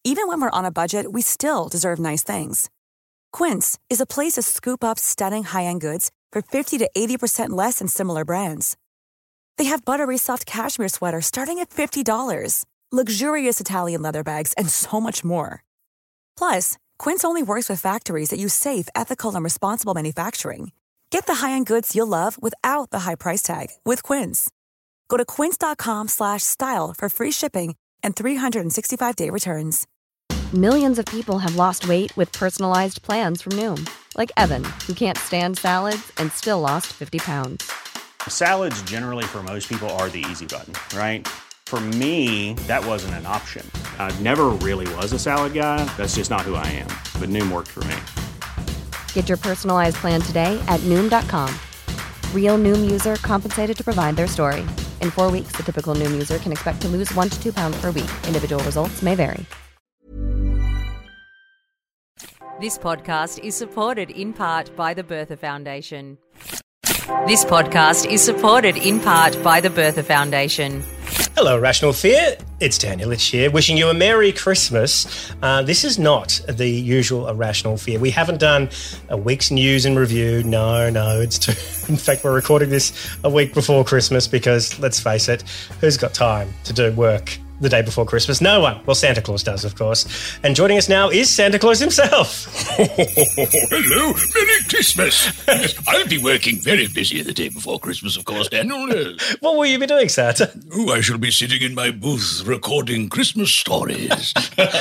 Even when we're on a budget, we still deserve nice things. Quince is a place to scoop up stunning high-end goods for 50 to 80% less than similar brands. They have buttery soft cashmere sweaters starting at $50, luxurious Italian leather bags, and so much more. Plus, Quince only works with factories that use safe, ethical, and responsible manufacturing. Get the high-end goods you'll love without the high price tag with Quince. Go to quince.com/style for free shipping and 365-day returns. Millions of people have lost weight with personalized plans from Noom. Like Evan, who can't stand salads and still lost 50 pounds. Salads generally for most people are the easy button, right? For me, that wasn't an option. I never really was a salad guy. That's just not who I am. But Noom worked for me. Get your personalized plan today at Noom.com. Real Noom user compensated to provide their story. In 4 weeks, the typical Noom user can expect to lose 1 to 2 pounds per week. Individual results may vary. This podcast is supported in part by the Bertha Foundation. This podcast is supported in part by the Bertha Foundation. Hello, Irrational Fear. It's Dan Illich here, wishing you a Merry Christmas. This is not the usual Irrational Fear. We haven't done a week's news and review. No, it's too... In fact, we're recording this a week before Christmas because, let's face it, who's got time to do work the day before Christmas? No one. Well, Santa Claus does, of course. And joining us now is Santa Claus himself. Hello, Merry Christmas. Yes, I'll be working very busy the day before Christmas, of course, Daniel. What will you be doing, Santa? Oh, I shall be sitting in my booth recording Christmas stories.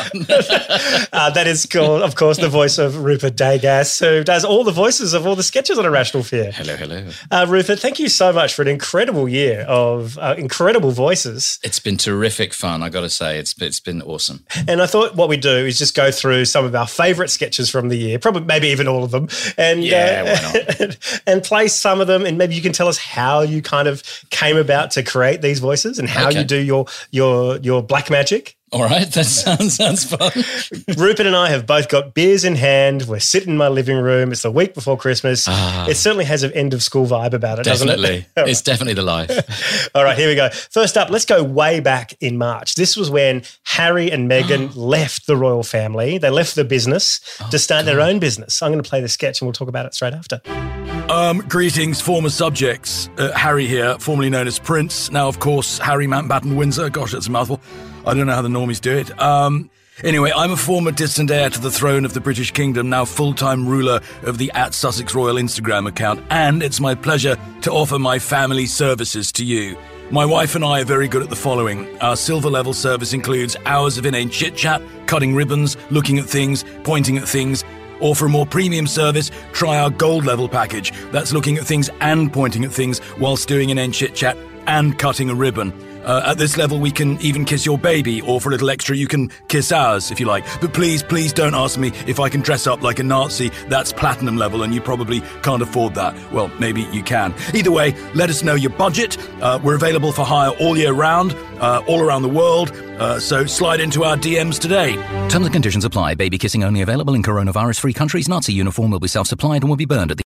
That is called, of course, the voice of Rupert Degas, who does all the voices of all the sketches on Irrational Fear. Hello. Rupert, thank you so much for an incredible year of incredible voices. It's been terrific fun. I got to say, it's been awesome. And I thought what we'd do is just go through some of our favourite sketches from the year, probably maybe even all of them, and why not? and play some of them, and maybe you can tell us how you kind of came about to create these voices and how you do your black magic. All right, that sounds fun. Rupert and I have both got beers in hand. We're sitting in my living room. It's the week before Christmas. It certainly has an end of school vibe about it, doesn't it? It's definitely the life. All right, here we go. First up, let's go way back in March. This was when Harry and Meghan left the royal family. They left the business to start their own business. I'm going to play the sketch and we'll talk about it straight after. Greetings, former subjects. Harry here, formerly known as Prince. Now, of course, Harry Mountbatten Windsor. Gosh, that's a mouthful. I don't know how the normies do it. Anyway, I'm a former distant heir to the throne of the British Kingdom, now full-time ruler of the @Sussex Royal Instagram account, and it's my pleasure to offer my family services to you. My wife and I are very good at the following. Our silver level service includes hours of inane chit-chat, cutting ribbons, looking at things, pointing at things. Or for a more premium service, try our gold level package. That's looking at things and pointing at things whilst doing inane chit-chat and cutting a ribbon. At this level, we can even kiss your baby, or for a little extra, you can kiss ours, if you like. But please don't ask me if I can dress up like a Nazi. That's platinum level, and you probably can't afford that. Well, maybe you can. Either way, let us know your budget. We're available for hire all year round, all around the world. So slide into our DMs today. Terms and conditions apply. Baby kissing only available in coronavirus-free countries. Nazi uniform will be self-supplied and will be burned at the...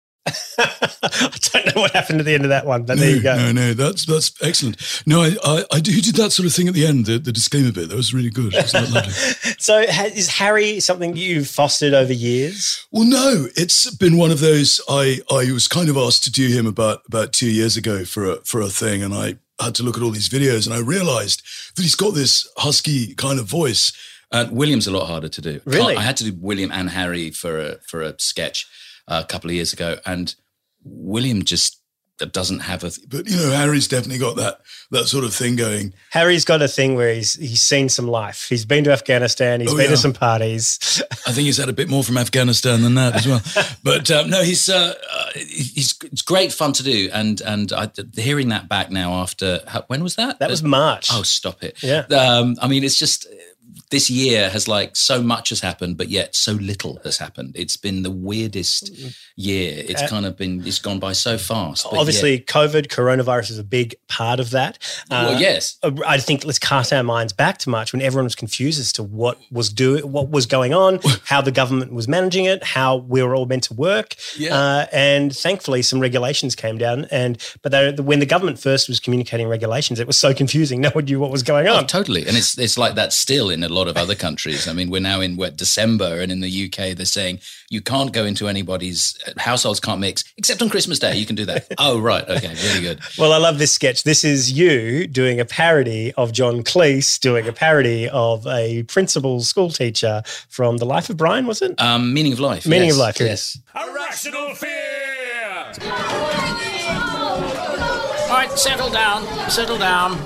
I don't know what happened at the end of that one, but there you go. No, that's excellent. No, I did that sort of thing at the end, the disclaimer bit. That was really good. It was lovely. So is Harry something you've fostered over years? Well, no, it's been one of those. I was kind of asked to do him about 2 years ago for a thing, and I had to look at all these videos, and I realised that he's got this husky kind of voice. William's a lot harder to do. Really? I had to do William and Harry for a sketch a couple of years ago, and William just doesn't have a... But, Harry's definitely got that sort of thing going. Harry's got a thing where he's seen some life. He's been to Afghanistan. He's been to some parties. I think he's had a bit more from Afghanistan than that as well. But no, it's great fun to do. And hearing that back now after... When was that? That was March. Oh, stop it. Yeah. It's just... This year has so much has happened, but yet so little has happened. It's been the weirdest year. It's it's gone by so fast. Obviously, coronavirus is a big part of that. Well, yes. I think let's cast our minds back to March when everyone was confused as to what was going on, how the government was managing it, how we were all meant to work. Yeah. And thankfully, some regulations came down. But when the government first was communicating regulations, it was so confusing. No one knew what was going on. Oh, totally. And it's like that still in a lot of other countries. I mean, we're now in December, and in the UK, they're saying you can't go into anybody's households, can't mix, except on Christmas Day. You can do that. Oh, right. Okay. Really good. Well, I love this sketch. This is you doing a parody of John Cleese doing a parody of a principal school teacher from The Life of Brian, was it? Meaning of Life. Meaning of Life, yes. Irrational fear! All right, settle down.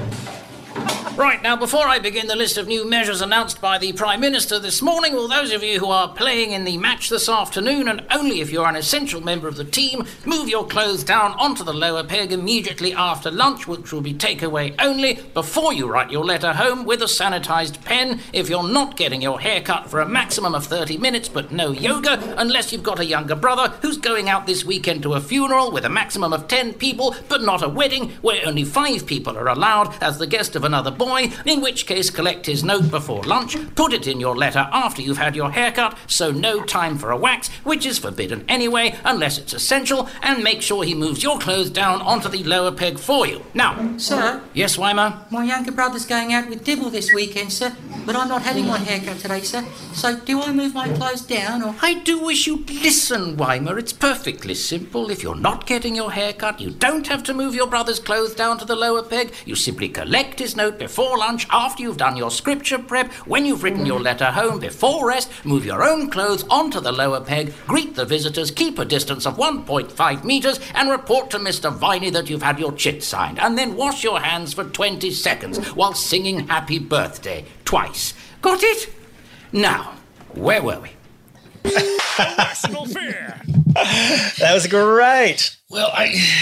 Right, now, before I begin the list of new measures announced by the Prime Minister this morning, will those of you who are playing in the match this afternoon, and only if you're an essential member of the team, move your clothes down onto the lower peg immediately after lunch, which will be takeaway only, before you write your letter home with a sanitised pen, if you're not getting your hair cut for a maximum of 30 minutes, but no yoga, unless you've got a younger brother who's going out this weekend to a funeral with a maximum of 10 people, but not a wedding where only 5 people are allowed as the guest of another boy, in which case collect his note before lunch, put it in your letter after you've had your haircut, so no time for a wax, which is forbidden anyway, unless it's essential, and make sure he moves your clothes down onto the lower peg for you. Now... Sir? Yes, Weimer? My younger brother's going out with Dibble this weekend, sir, but I'm not having my haircut today, sir, so do I move my clothes down, or...? I do wish you'd listen, Weimer. It's perfectly simple. If you're not getting your haircut, you don't have to move your brother's clothes down to the lower peg. You simply collect his note before lunch, after you've done your scripture prep, when you've written your letter home, before rest, move your own clothes onto the lower peg, greet the visitors, keep a distance of 1.5 metres, and report to Mr. Viney that you've had your chit signed, and then wash your hands for 20 seconds while singing Happy Birthday twice. Got it? Now, where were we? Irrational fear! That was great. Well,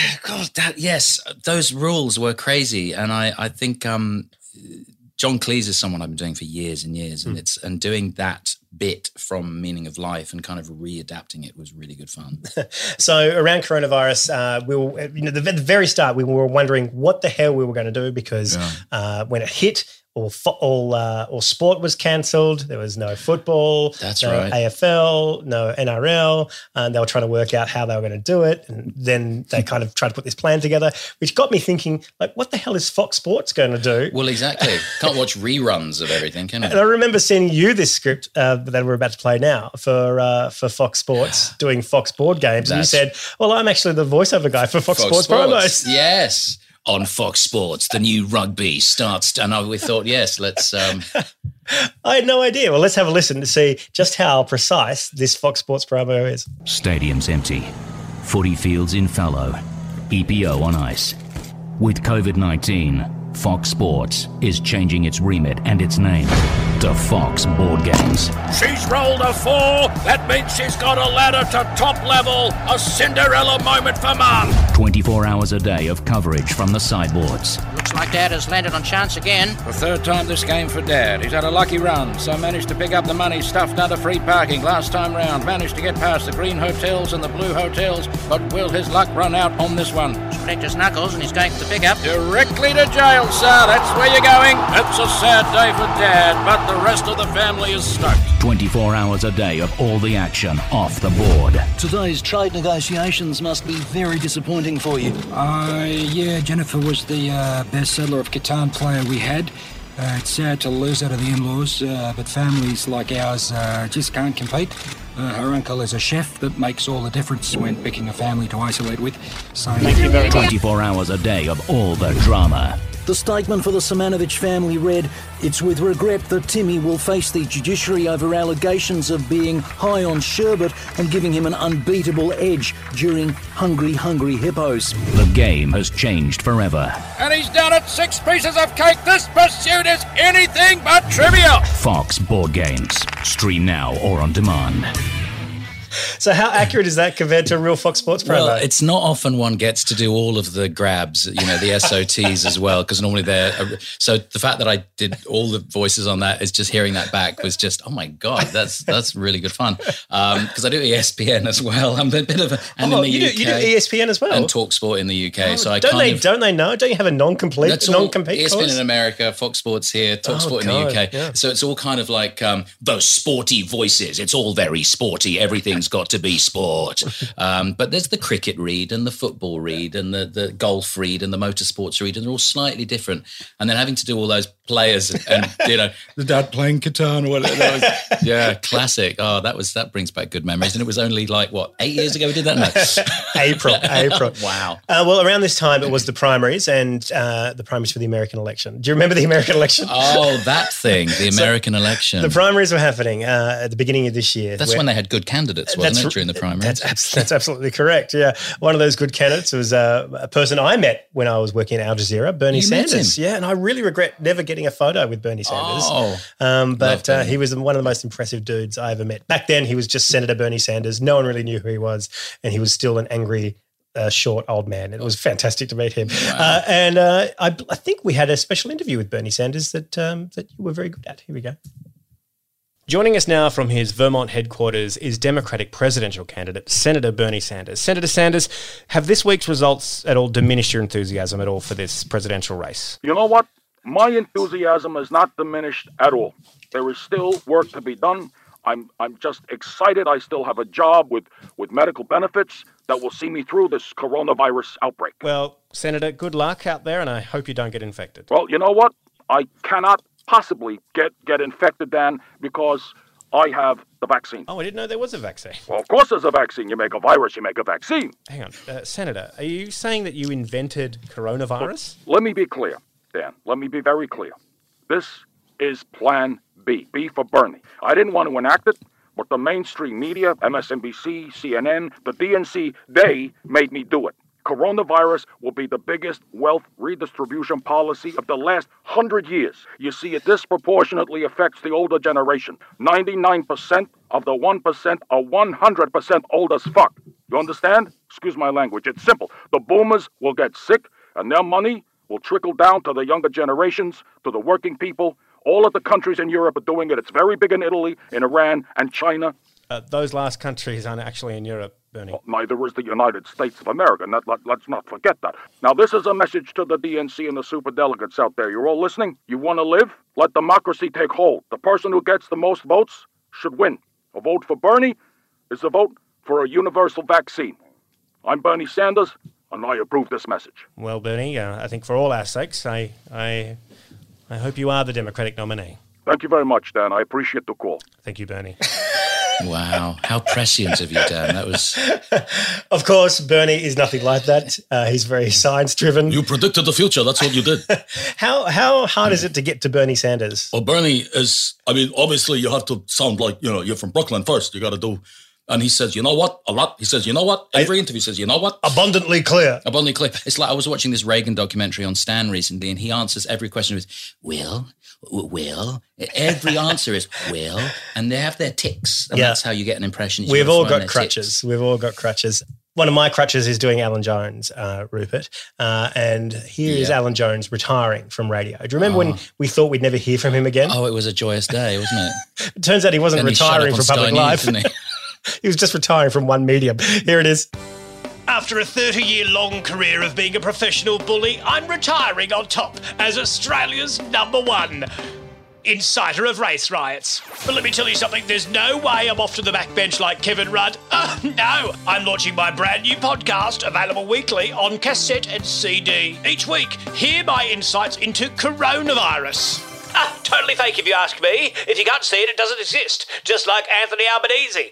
yes, those rules were crazy, and I think John Cleese is someone I've been doing for years and years, and doing that bit from Meaning of Life and kind of readapting it was really good fun. So around coronavirus, at the very start, we were wondering what the hell we were going to do because when it hit, all sport was cancelled. There was no football, no AFL, no NRL, and they were trying to work out how they were going to do it. And then they kind of tried to put this plan together, which got me thinking, like, what the hell is Fox Sports going to do? Well, exactly. Can't watch reruns of everything, can you? And I remember sending you this script that we're about to play now for Fox Sports doing Fox board games. And you said, well, I'm actually the voiceover guy for Fox Sports promos. Yes. On Fox Sports, the new rugby starts. And we thought, yes, let's... I had no idea. Well, let's have a listen to see just how precise this Fox Sports promo is. Stadiums empty. Footy fields in fallow. EPO on ice. With COVID-19, Fox Sports is changing its remit and its name to Fox Board Games. She's rolled a 4. That means she's got a ladder to top level. A Cinderella moment for Mum. 24 hours a day of coverage from the sideboards. Looks like Dad has landed on chance again. The third time this game for Dad. He's had a lucky run, so managed to pick up the money stuffed under free parking last time round. Managed to get past the green hotels and the blue hotels, but will his luck run out on this one? He's cracked his knuckles and he's going for the pickup. Directly to jail, sir. That's where you're going. It's a sad day for Dad, but the rest of the family is stoked. 24 hours a day of all the action off the board. Today's trade negotiations must be very disappointing for you. Yeah, Jennifer was the best settler of Catan player we had. It's sad to lose her to the in-laws, but families like ours just can't compete. Her uncle is a chef. That makes all the difference when picking a family to isolate with. So thank you very much. 24 hours a day of all the drama. The statement for the Simonovic family read, "It's with regret that Timmy will face the judiciary over allegations of being high on sherbet and giving him an unbeatable edge during Hungry Hungry Hippos." The game has changed forever. And he's done it. 6 pieces of cake. This pursuit is anything but trivial. Fox Board Games. Stream now or on demand. So how accurate is that compared to a real Fox Sports promo? Well, it's not often one gets to do all of the grabs, the SOTs as well, because normally they're... So the fact that I did all the voices on that is just hearing that back was just, oh my God, that's really good fun. Because I do ESPN as well. I'm a bit of a... And in the you UK, do ESPN as well? And TalkSport in the UK. So don't they know? Don't you have a non-compete ESPN course? in America, Fox Sports here, TalkSport in the UK. Yeah. So it's all kind of like those sporty voices. It's all very sporty. Everything's got to be sport. But there's the cricket read and the football read and the golf read and the motorsports read, and they're all slightly different. And then having to do all those players and the dad playing Catan or whatever. Yeah, classic. Oh, that brings back good memories. And it was only 8 years ago we did that? No. April. Wow. Well, around this time it was the primaries and the primaries for the American election. Do you remember the American election? Oh, that thing, the American election. The primaries were happening at the beginning of this year. That's when they had good candidates, wasn't it, during the primaries? That's absolutely correct, yeah. One of those good candidates was a person I met when I was working at Al Jazeera, Bernie Sanders. Yeah, and I really regret never getting a photo with Bernie Sanders. But he was one of the most impressive dudes I ever met. Back then, he was just Senator Bernie Sanders. No one really knew who he was, and he was still an angry, short old man. It was fantastic to meet him. Wow. I think we had a special interview with Bernie Sanders that you were very good at. Here we go. Joining us now from his Vermont headquarters is Democratic presidential candidate Senator Bernie Sanders. Senator Sanders, have this week's results at all diminished your enthusiasm at all for this presidential race? You know what? My enthusiasm is not diminished at all. There is still work to be done. I'm just excited. I still have a job with medical benefits that will see me through this coronavirus outbreak. Well, Senator, good luck out there, and I hope you don't get infected. Well, you know what? I cannot possibly get infected, Dan, because I have the vaccine. Oh, I didn't know there was a vaccine. Well, of course there's a vaccine. You make a virus, you make a vaccine. Hang on. Senator, are you saying that you invented coronavirus? Well, let me be clear, Dan. Let me be very clear. This is Plan B. B for Bernie. I didn't want to enact it, but the mainstream media, MSNBC, CNN, the DNC, they made me do it. Coronavirus will be the biggest wealth redistribution policy of the last 100 years. You see, it disproportionately affects the older generation. 99% of the 1% are 100% old as fuck. You understand? Excuse my language. It's simple. The boomers will get sick, and their money will trickle down to the younger generations, to the working people. All of the countries in Europe are doing it. It's very big in Italy, in Iran, and China. Those last countries aren't actually in Europe, Bernie. Well, neither is the United States of America. Let's not forget that. Now, this is a message to the DNC and the superdelegates out there. You're all listening? You want to live? Let democracy take hold. The person who gets the most votes should win. A vote for Bernie is a vote for a universal vaccine. I'm Bernie Sanders, and I approve this message. Well, Bernie, I think for all our sakes, I hope you are the Democratic nominee. Thank you very much, Dan. I appreciate the call. Thank you, Bernie. Wow, how prescient of you, Dan. That was... Of course, Bernie is nothing like that. He's very science-driven. You predicted the future. That's what you did. How hard is it to get to Bernie Sanders? Well, Bernie is, obviously you have to sound like, you're from Brooklyn first. You got to do... And he says, you know what? A lot. He says, you know what? Every interview says, you know what? Abundantly clear. Abundantly clear. It's like I was watching this Reagan documentary on Stan recently, and he answers every question with, will. Every answer is, will. And they have their tics. And that's how you get an impression. We've all got crutches. We've all got crutches. One of my crutches is doing Alan Jones, Rupert. And here is Alan Jones retiring from radio. Do you remember when we thought we'd never hear from him again? Oh, it was a joyous day, wasn't it? It turns out he wasn't retiring from public life. He was just retiring from one medium. Here it is. After a 30-year-long career of being a professional bully, I'm retiring on top as Australia's #1 inciter of race riots. But let me tell you something, there's no way I'm off to the backbench like Kevin Rudd. No, I'm launching my brand new podcast, available weekly on cassette and CD. Each week, hear my insights into coronavirus. Totally fake if you ask me. If you can't see it, it doesn't exist. Just like Anthony Albanese.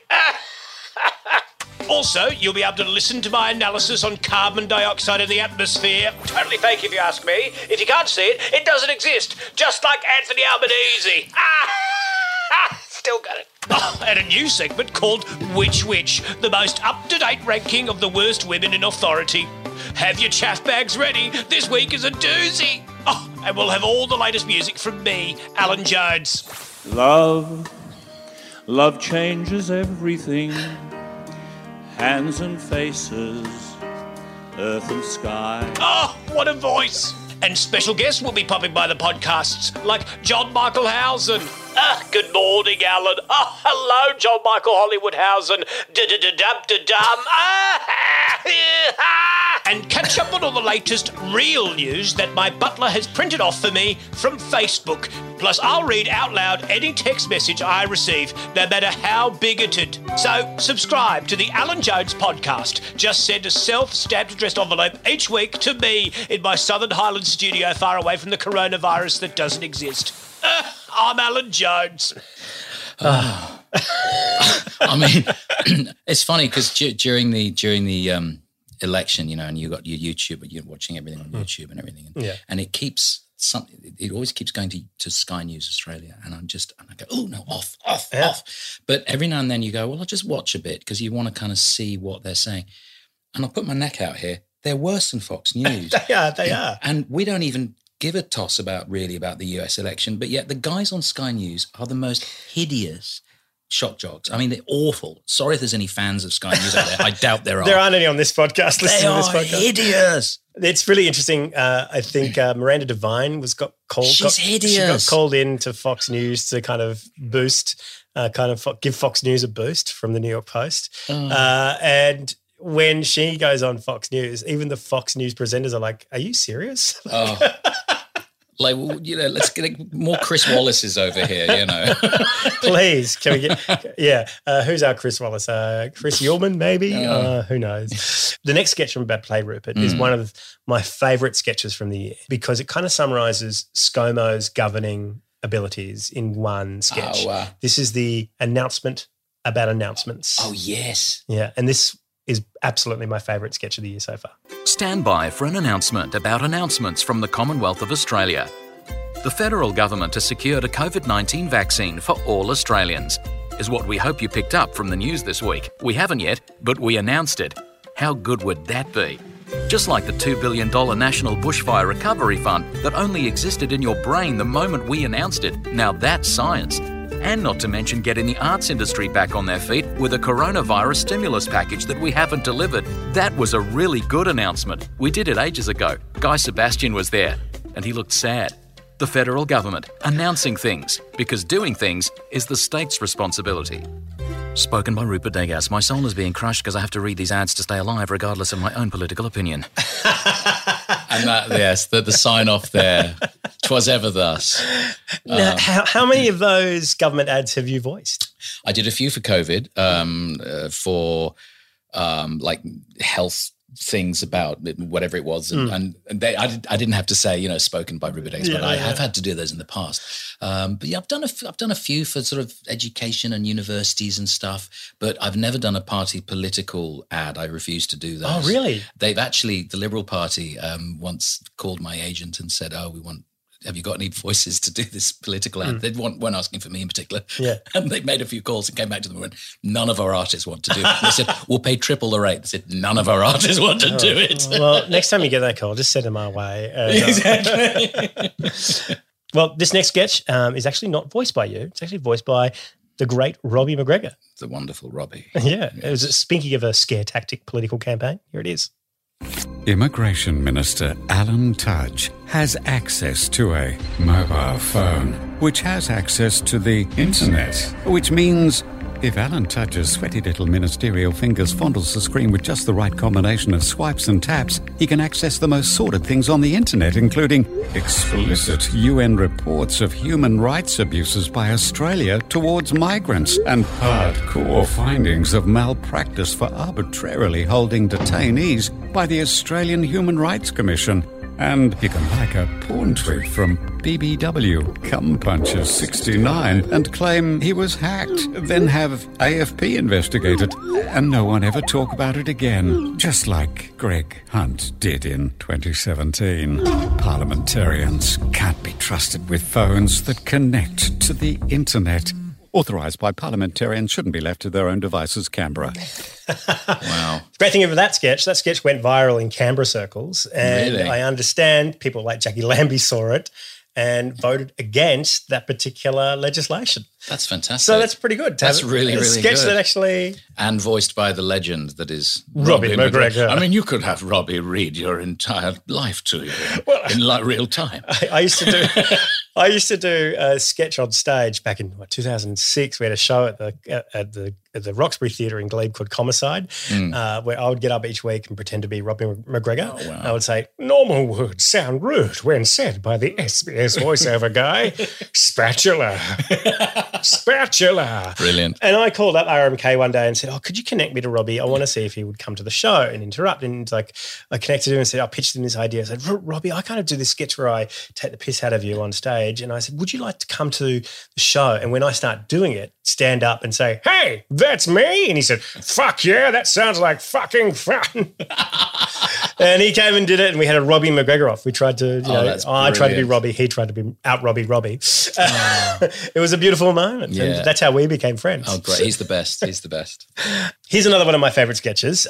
Also, you'll be able to listen to my analysis on carbon dioxide in the atmosphere. Totally fake if you ask me. If you can't see it, it doesn't exist. Just like Anthony Albanese. Still got it. And a new segment called Which Witch, the most up-to-date ranking of the worst women in authority. Have your chaff bags ready. This week is a doozy. And we'll have all the latest music from me, Alan Jones. Love changes everything. Hands and faces, earth and sky. Oh, what a voice! And special guests will be popping by the podcasts, like John Michael Housen. Good morning, Alan. Oh, hello, John Michael Hollywood Housen. Da-da-da-dum-da-dum. and catch up on all the latest real news that my butler has printed off for me from Facebook. Plus, I'll read out loud any text message I receive, no matter how bigoted. So, subscribe to the Alan Jones podcast. Just send a self-stamped addressed envelope each week to me in my Southern Highlands studio far away from the coronavirus that doesn't exist. I'm Alan Jones. I mean, it's funny because during the election, you know, and you got your YouTube, you're watching everything on YouTube and everything, and it keeps it always keeps going to Sky News Australia, and I go, oh no, off. But every now and then you go, well, I'll just watch a bit because you want to kind of see what they're saying, and I'll put my neck out here. They're worse than Fox News. They are, and we don't even give a toss about the US election, but yet the guys on Sky News are the most hideous shock jocks. I mean, they're awful. Sorry if there's any fans of Sky News out there. I doubt there are. There aren't any on this podcast. They are hideous. It's really interesting. I think Miranda Devine got called. She's hideous. She got called into Fox News to kind of boost, give Fox News a boost from the New York Post. And when she goes on Fox News, even the Fox News presenters are like, "Are you serious?" Like, well, you know, let's get more Chris Wallaces over here, you know. Please, can we get, who's our Chris Wallace? Chris Ullman, maybe? Who knows? The next sketch from Bad Play Rupert is one of my favourite sketches from the year because it kind of summarises ScoMo's governing abilities in one sketch. Oh, wow. This is the announcement about announcements. Oh, yes. Yeah, and this is absolutely my favourite sketch of the year so far. Stand by for an announcement about announcements from the Commonwealth of Australia. The federal government has secured a COVID-19 vaccine for all Australians, is what we hope you picked up from the news this week. We haven't yet, but we announced it. How good would that be? Just like the $2 billion National Bushfire Recovery Fund that only existed in your brain the moment we announced it. Now that's science. And not to mention getting the arts industry back on their feet with a coronavirus stimulus package that we haven't delivered. That was a really good announcement. We did it ages ago. Guy Sebastian was there, and he looked sad. The federal government announcing things, because doing things is the state's responsibility. Spoken by Rupert Degas. My soul is being crushed because I have to read these ads to stay alive regardless of my own political opinion. And that, yes, the sign off there. 'Twas ever thus. Now, how many of those government ads have you voiced? I did a few for COVID, for like health things about whatever it was, and I didn't have to say, you know, spoken by Rupert Degas, but I have had to do those in the past. But yeah, I've done a few for sort of education and universities and stuff, but I've never done a party political ad. I refuse to do those. Oh, really? They've actually, the Liberal Party once called my agent and said, have you got any voices to do this political ad? They weren't asking for me in particular. Yeah. And they made a few calls and came back to them and went, none of our artists want to do it. They said, we'll pay triple the rate. They said, none of our artists want to do it. Well, next time you get that call, just send them our way. Exactly. Well, this next sketch is actually not voiced by you. It's actually voiced by the great Robbie McGregor. The wonderful Robbie. Yeah. It was speaking of a scare tactic political campaign. Here it is. Immigration Minister Alan Tudge has access to a mobile phone, which has access to the internet, which means if Alan Tudge's sweaty little ministerial fingers fondles the screen with just the right combination of swipes and taps, he can access the most sordid things on the internet, including explicit UN reports of human rights abuses by Australia towards migrants and hardcore findings of malpractice for arbitrarily holding detainees by the Australian Human Rights Commission. And he can like a porn tweet from BBW, Cum Puncher 69, and claim he was hacked, then have AFP investigated, and no one ever talk about it again, just like Greg Hunt did in 2017. Parliamentarians can't be trusted with phones that connect to the internet. Authorised by parliamentarians, shouldn't be left to their own devices, Canberra. Wow. Great thing about that sketch went viral in Canberra circles. And Really? I understand people like Jackie Lambie saw it and voted against that particular legislation. That's fantastic. So that's pretty good. to That's have really, a really sketch good. that actually... And voiced by the legend that is Robbie McGregor. I mean, you could have Robbie read your entire life to you in real time. I used to do a sketch on stage back in 2006. We had a show at the the Roxbury Theatre in Glebe called Homicide, where I would get up each week and pretend to be Robbie McGregor. Oh, wow. I would say, normal words sound rude when said by the SBS voiceover guy. Spatula. Spatula. Brilliant. And I called up RMK one day and said, could you connect me to Robbie? I want to see if he would come to the show and interrupt. And I connected him and said, I pitched him this idea. I said, Robbie, I kind of do this sketch where I take the piss out of you on stage. And I said, would you like to come to the show? And when I start doing it, stand up and say, hey, that's me. And he said, fuck yeah, that sounds like fucking fun. And he came and did it, and we had a Robbie McGregor off. We tried to, I tried to be Robbie, he tried to be out Robbie. It was a beautiful moment. Yeah. And that's how we became friends. Oh, great. He's the best. He's the best. Here's another one of my favourite sketches.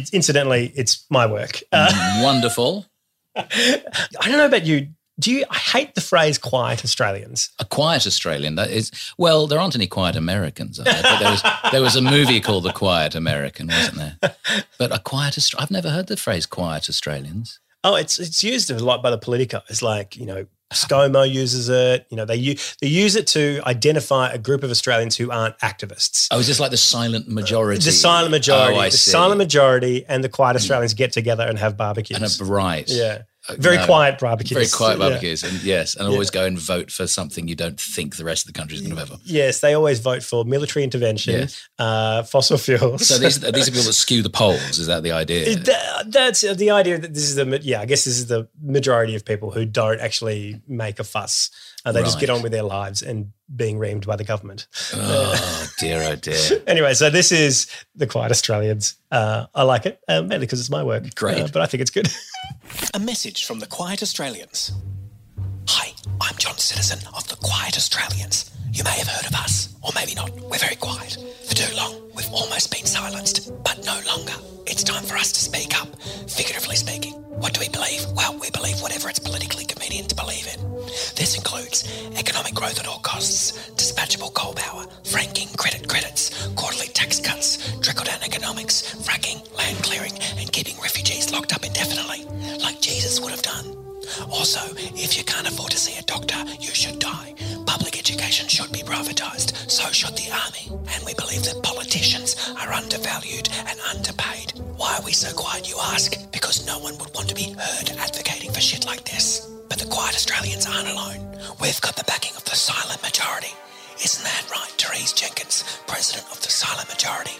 It's my work. Wonderful. I don't know about you. I hate the phrase quiet Australians. A quiet Australian, that is, well, there aren't any quiet Americans, are there? But there was a movie called The Quiet American, wasn't there? But a quiet I've never heard the phrase quiet Australians. Oh, it's used a lot by the Politico. It's like, ScoMo uses it. They use it to identify a group of Australians who aren't activists. Oh, is this like the silent majority? The silent majority. Oh, I the see. Silent majority and the quiet Australians get together and have barbecues. Right. Yeah. Very quiet barbecues. Very quiet barbecues. Yeah. And always go and vote for something you don't think the rest of the country is going to vote for. Yes, they always vote for military intervention, fossil fuels. So these are people that skew the polls. Is that the idea? That's the idea that this is I guess this is the majority of people who don't actually make a fuss. They just get on with their lives and being reamed by the government. Oh, dear, oh, dear. Anyway, so this is The Quiet Australians. I like it, mainly because it's my work. Great. But I think it's good. A message from The Quiet Australians. Hi, I'm John Citizen of The Quiet Australians. You may have heard of us, or maybe not. We're very quiet. For too long, we've almost been silenced, but no longer. It's time for us to speak up, figuratively speaking. What do we believe? Well, we believe whatever it's politically convenient to believe in. This includes economic growth at all costs, dispatchable coal power, franking credits, quarterly tax cuts, trickle-down economics, fracking, land clearing, and keeping refugees locked up indefinitely, like Jesus would have done. Also, if you can't afford to see a doctor, you should die. Public education should be privatised, so should the army. And we believe that politicians are undervalued and underpaid. Why are we so quiet, you ask? Because no one would want to be heard advocating for shit like this. But the Quiet Australians aren't alone. We've got the backing of the silent majority. Isn't that right, Therese Jenkins, president of the silent majority?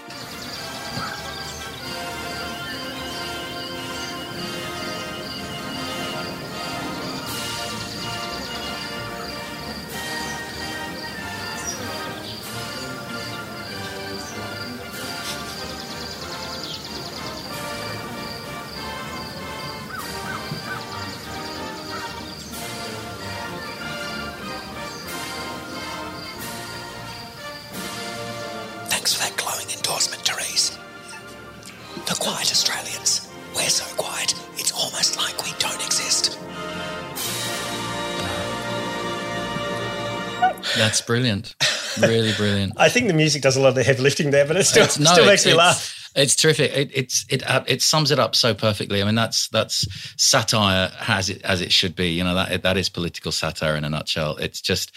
Thanks for that glowing endorsement, Therese. The Quiet Australians. We're so quiet, it's almost like we don't exist. That's brilliant. Really brilliant. I think the music does a lot of the heavy lifting there, but it still makes me laugh. It's terrific. It sums it up so perfectly. I mean, that's satire as it should be. That is political satire in a nutshell. It's just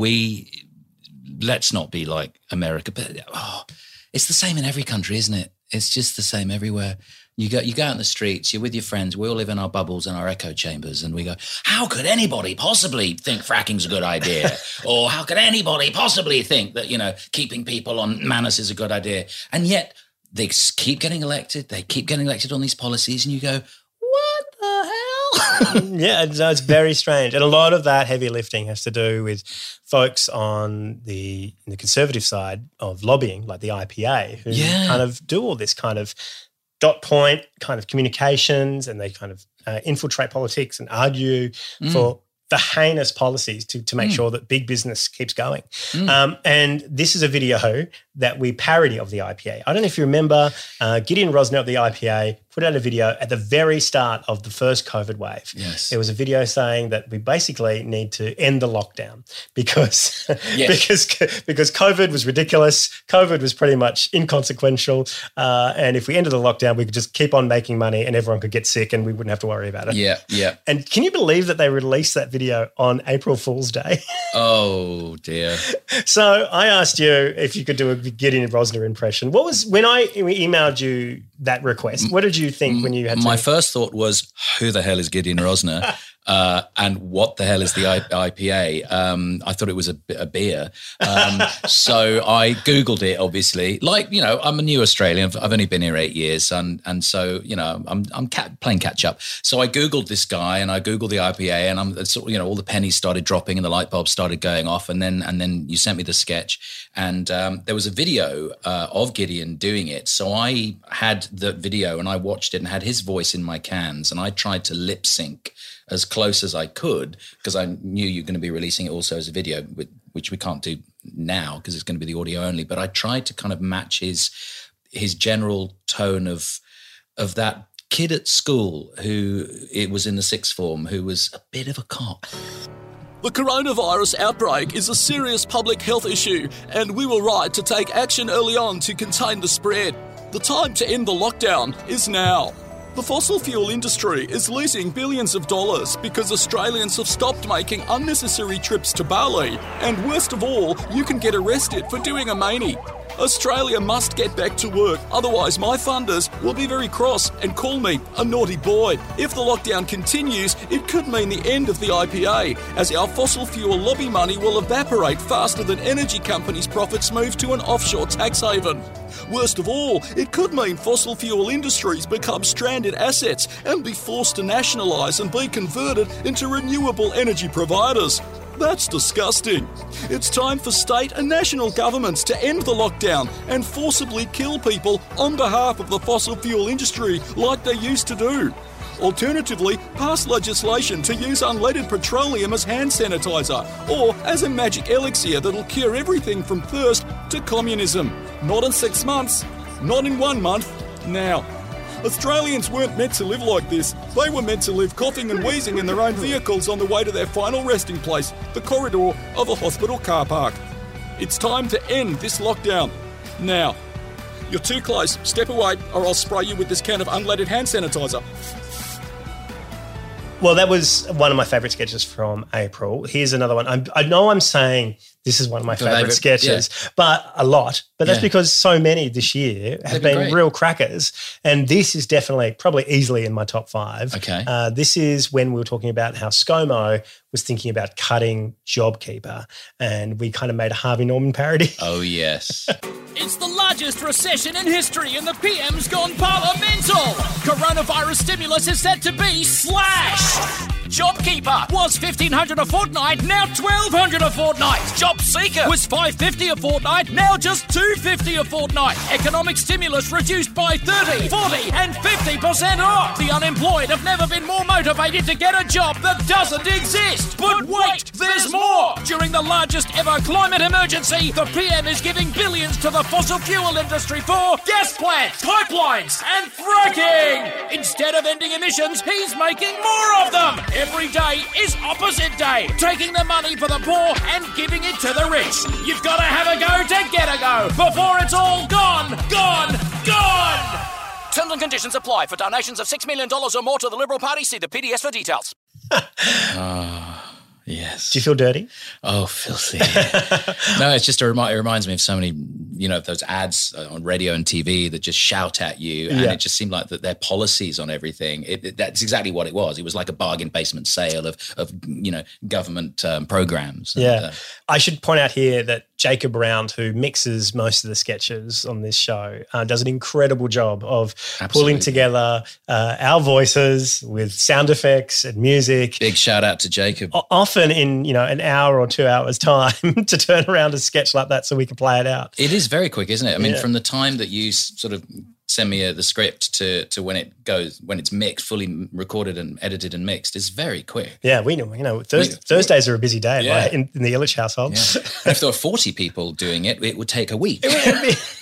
let's not be like America, but it's the same in every country, isn't it? It's just the same everywhere. You go out in the streets, you're with your friends, we all live in our bubbles and our echo chambers, and we go, how could anybody possibly think fracking's a good idea? Or how could anybody possibly think that, keeping people on manus is a good idea? And yet they keep getting elected, on these policies, and you go, what the hell? Yeah, it's very strange. And a lot of that heavy lifting has to do with folks on the conservative side of lobbying, like the IPA, who kind of do all this kind of dot point kind of communications, and they kind of infiltrate politics and argue for the heinous policies to make sure that big business keeps going. And this is a video that we parody of the IPA. I don't know if you remember, Gideon Rosner of the IPA put out a video at the very start of the first COVID wave. Yes. It was a video saying that we basically need to end the lockdown because COVID was ridiculous. COVID was pretty much inconsequential. And if we ended the lockdown, we could just keep on making money and everyone could get sick and we wouldn't have to worry about it. Yeah, yeah. And can you believe that they released that video on April Fool's Day? Oh, dear. So I asked you if you could do a Gideon Rosner impression. What was, when I emailed you that request, what did you think when you had My first thought was, who the hell is Gideon Rosner? And what the hell is the IPA? I thought it was a beer. So I Googled it, obviously. Like, you know, I'm a new Australian. I've only been here 8 years. And so, you know, I'm playing catch up. So I Googled this guy and I Googled the IPA and all the pennies started dropping and the light bulbs started going off. And then you sent me the sketch and there was a video of Gideon doing it. So I had the video and I watched it and had his voice in my cans and I tried to lip sync as close as I could because I knew you're going to be releasing it also as a video, which we can't do now because it's going to be the audio only. But I tried to kind of match his general tone of that kid at school who it was in the sixth form who was a bit of a cock. The coronavirus outbreak is a serious public health issue, and we were right to take action early on to contain the spread. The time to end the lockdown is now. The fossil fuel industry is losing billions of dollars because Australians have stopped making unnecessary trips to Bali. And worst of all, you can get arrested for doing a manie. Australia must get back to work, otherwise my funders will be very cross and call me a naughty boy. If the lockdown continues, it could mean the end of the IPA, as our fossil fuel lobby money will evaporate faster than energy companies' profits move to an offshore tax haven. Worst of all, it could mean fossil fuel industries become stranded assets and be forced to nationalise and be converted into renewable energy providers. That's disgusting. It's time for state and national governments to end the lockdown and forcibly kill people on behalf of the fossil fuel industry like they used to do. Alternatively, pass legislation to use unleaded petroleum as hand sanitizer or as a magic elixir that'll cure everything from thirst to communism. Not in 6 months, not in 1 month, now. Australians weren't meant to live like this. They were meant to live coughing and wheezing in their own vehicles on the way to their final resting place, the corridor of a hospital car park. It's time to end this lockdown. Now. You're too close. Step away or I'll spray you with this can of unleaded hand sanitizer. Well, that was one of my favourite sketches from April. Here's another one. I know I'm saying this is one of my favourite sketches, but a lot. But that's because so many this year have been real crackers. And this is definitely, probably easily in my top 5. Okay. This is when we were talking about how ScoMo was thinking about cutting JobKeeper. And we kind of made a Harvey Norman parody. Oh, yes. It's the largest recession in history and the PM's gone parliamental. Coronavirus stimulus is said to be slashed. JobKeeper was $1,500 a fortnight, now $1,200 a fortnight. JobSeeker was $550 a fortnight, now just $250 a fortnight. Economic stimulus reduced by 30, 40 and 50% off. The unemployed have never been more motivated to get a job that doesn't exist. But wait, there's more. During the largest ever climate emergency, the PM is giving billions to the fossil fuel industry for gas plants, pipelines and fracking. Instead of ending emissions, he's making more of them. Every day is opposite day, taking the money for the poor and giving it to the rich. You've got to have a go to get a go before it's all gone, gone, gone. Terms and conditions apply. For donations of $6 million or more to the Liberal Party, see the PDS for details. Yes. Do you feel dirty? Oh, filthy. No, it's just it reminds me of so many, those ads on radio and TV that just shout at you. And it just seemed like that their policies on everything, that's exactly what it was. It was like a bargain basement sale of government programs. Yeah. I should point out here that Jacob Round, who mixes most of the sketches on this show, does an incredible job of pulling together our voices with sound effects and music. Big shout out to Jacob. Often in, an hour or 2 hours time to turn around a sketch like that so we can play it out. It is very quick, isn't it? I mean, from the time that you sort of send me the script to when it's mixed, fully recorded and edited and mixed, is very quick. Yeah, we know. Thursdays are a busy day in the Illich household. Yeah. If there were 40 people doing it, it would take a week.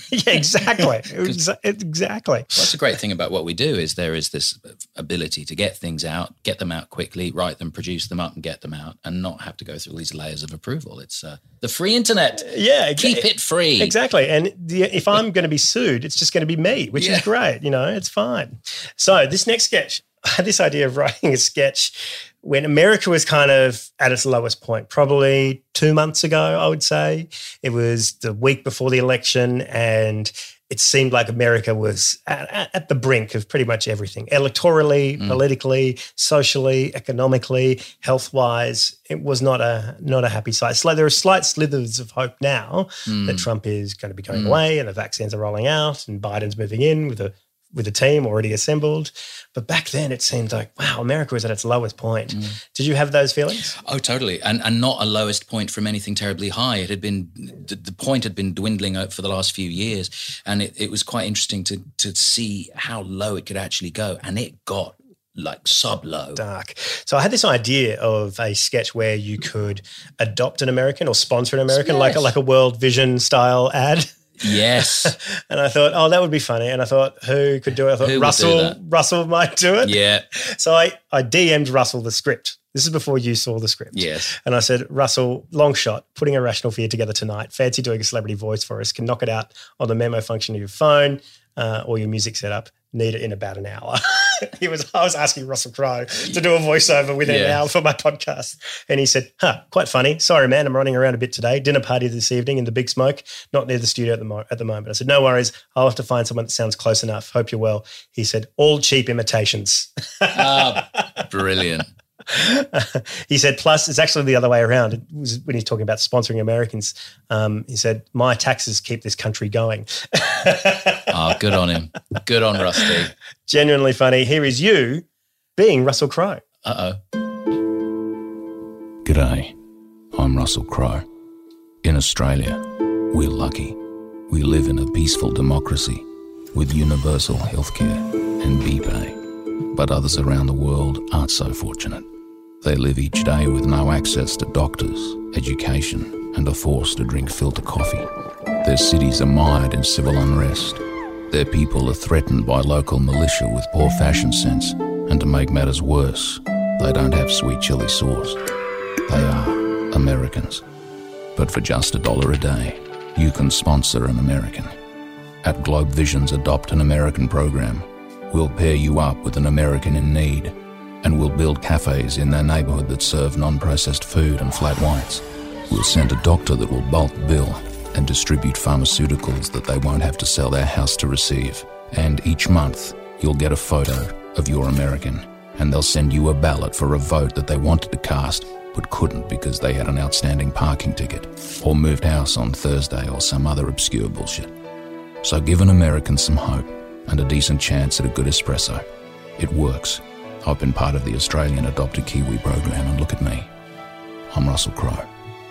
Yeah, exactly. Exactly. That's a great thing about what we do is there is this ability to get things out, get them out quickly, write them, produce them up and get them out and not have to go through all these layers of approval. It's the free internet. Yeah. Keep it free. Exactly. And if I'm going to be sued, it's just going to be me, which is great. It's fine. So this next sketch, I had this idea of writing a sketch when America was kind of at its lowest point, probably 2 months ago, I would say. It was the week before the election and it seemed like America was at the brink of pretty much everything, electorally, politically, socially, economically, health-wise. It was not a happy sight. It's like there are slight slithers of hope now that Trump is going to be going away and the vaccines are rolling out and Biden's moving in with a team already assembled. But back then it seemed like, wow, America was at its lowest point. Did you have those feelings? Oh, totally. And not a lowest point from anything terribly high. It had been, the point had been dwindling for the last few years. And it was quite interesting to see how low it could actually go. And it got like sub-low. Dark. So I had this idea of a sketch where you could adopt an American or sponsor an American, like a World Vision style ad. Yes. And I thought, that would be funny. And I thought, who could do it? I thought Russell might do it. Yeah. So I DM'd Russell the script. This is before you saw the script. Yes. And I said, Russell, long shot, putting Irrational Fear together tonight. Fancy doing a celebrity voice for us. Can knock it out on the memo function of your phone or your music setup. Need it in about an hour. I was asking Russell Crowe to do a voiceover within an hour for my podcast. And he said, quite funny. Sorry, man, I'm running around a bit today. Dinner party this evening in the Big Smoke, not near the studio at the moment. I said, no worries. I'll have to find someone that sounds close enough. Hope you're well. He said, all cheap imitations. Brilliant. He said, plus it's actually the other way around. It was when he's talking about sponsoring Americans. He said, my taxes keep this country going. Good on him. Good on Rusty. Genuinely funny. Here is you being Russell Crowe. G'day, I'm Russell Crowe. In Australia, we're lucky. We live in a peaceful democracy with universal healthcare and BPay. But others around the world aren't so fortunate. They live each day with no access to doctors, education, and are forced to drink filter coffee. Their cities are mired in civil unrest. Their people are threatened by local militia with poor fashion sense, and to make matters worse, they don't have sweet chili sauce. They are Americans. But for just $1 a day, you can sponsor an American. At Globe Vision's Adopt an American program, we'll pair you up with an American in need, and we'll build cafes in their neighbourhood that serve non-processed food and flat whites. We'll send a doctor that will bulk bill and distribute pharmaceuticals that they won't have to sell their house to receive. And each month, you'll get a photo of your American, and they'll send you a ballot for a vote that they wanted to cast but couldn't because they had an outstanding parking ticket or moved house on Thursday or some other obscure bullshit. So give an American some hope and a decent chance at a good espresso. It works. I've been part of the Australian Adopt a Kiwi program, and look at me. I'm Russell Crowe.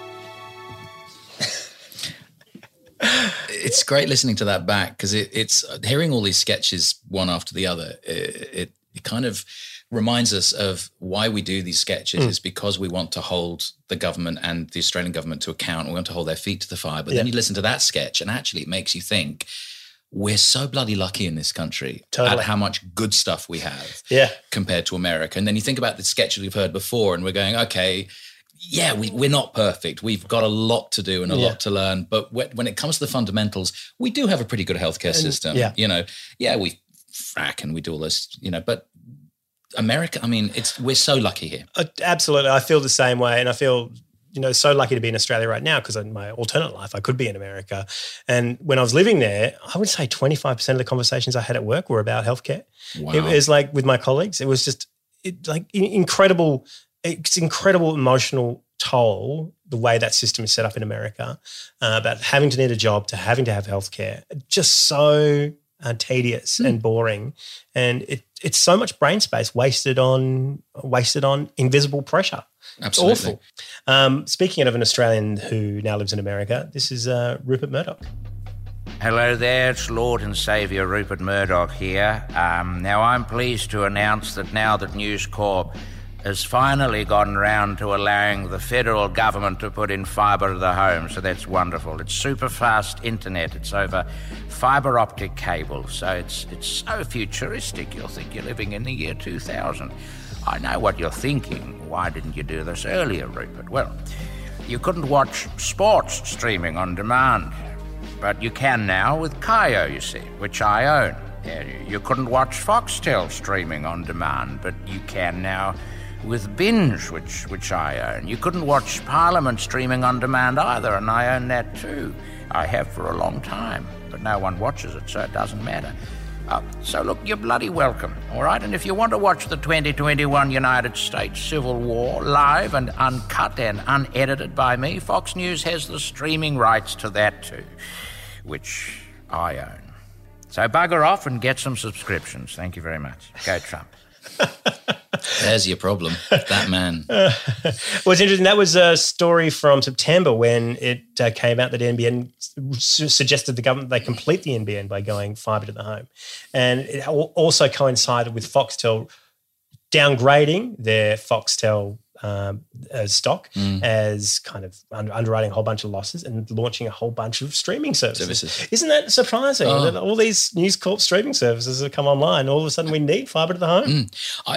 It's great listening to that back because it's hearing all these sketches one after the other. It kind of reminds us of why we do these sketches is because we want to hold the government and the Australian government to account. We want to hold their feet to the fire. But then you listen to that sketch and actually it makes you think, we're so bloody lucky in this country at how much good stuff we have compared to America. And then you think about the sketches we've heard before and we're going, okay, we're not perfect. We've got a lot to do and a lot to learn. But when it comes to the fundamentals, we do have a pretty good healthcare system. We frack and we do all this, but America, I mean, we're so lucky here. Absolutely. I feel the same way. And I feel, so lucky to be in Australia right now because in my alternate life, I could be in America. And when I was living there, I would say 25% of the conversations I had at work were about healthcare. Wow. It was like with my colleagues, it was just incredible. It's incredible emotional toll, the way that system is set up in America, about having to need a job to having to have healthcare. Just so tedious and boring. And it's so much brain space wasted on invisible pressure. Absolutely. It's awful. Speaking of an Australian who now lives in America, this is Rupert Murdoch. Hello there, it's Lord and Saviour Rupert Murdoch here. Now I'm pleased to announce that now that News Corp has finally gotten round to allowing the federal government to put in fibre to the home, so that's wonderful. It's super fast internet. It's over fibre optic cable, so it's so futuristic you'll think you're living in the year 2000. I know what you're thinking. Why didn't you do this earlier, Rupert? Well, you couldn't watch sports streaming on demand, but you can now with Kayo, you see, which I own. You couldn't watch Foxtel streaming on demand, but you can now with Binge, which I own. You couldn't watch Parliament streaming on demand either, and I own that too. I have for a long time, but no one watches it, so it doesn't matter. So look, you're bloody welcome, all right? And if you want to watch the 2021 United States Civil War live and uncut and unedited by me, Fox News has the streaming rights to that too, which I own. So bugger off and get some subscriptions. Thank you very much. Go Trump. There's your problem, that man. Well, it's interesting. That was a story from September when it came out that NBN suggested the government they complete the NBN by going fibre to the home. And it also coincided with Foxtel downgrading their Foxtel stock as kind of underwriting a whole bunch of losses and launching a whole bunch of streaming services. Isn't that surprising that all these News Corp streaming services have come online? All of a sudden we need fibre to the home.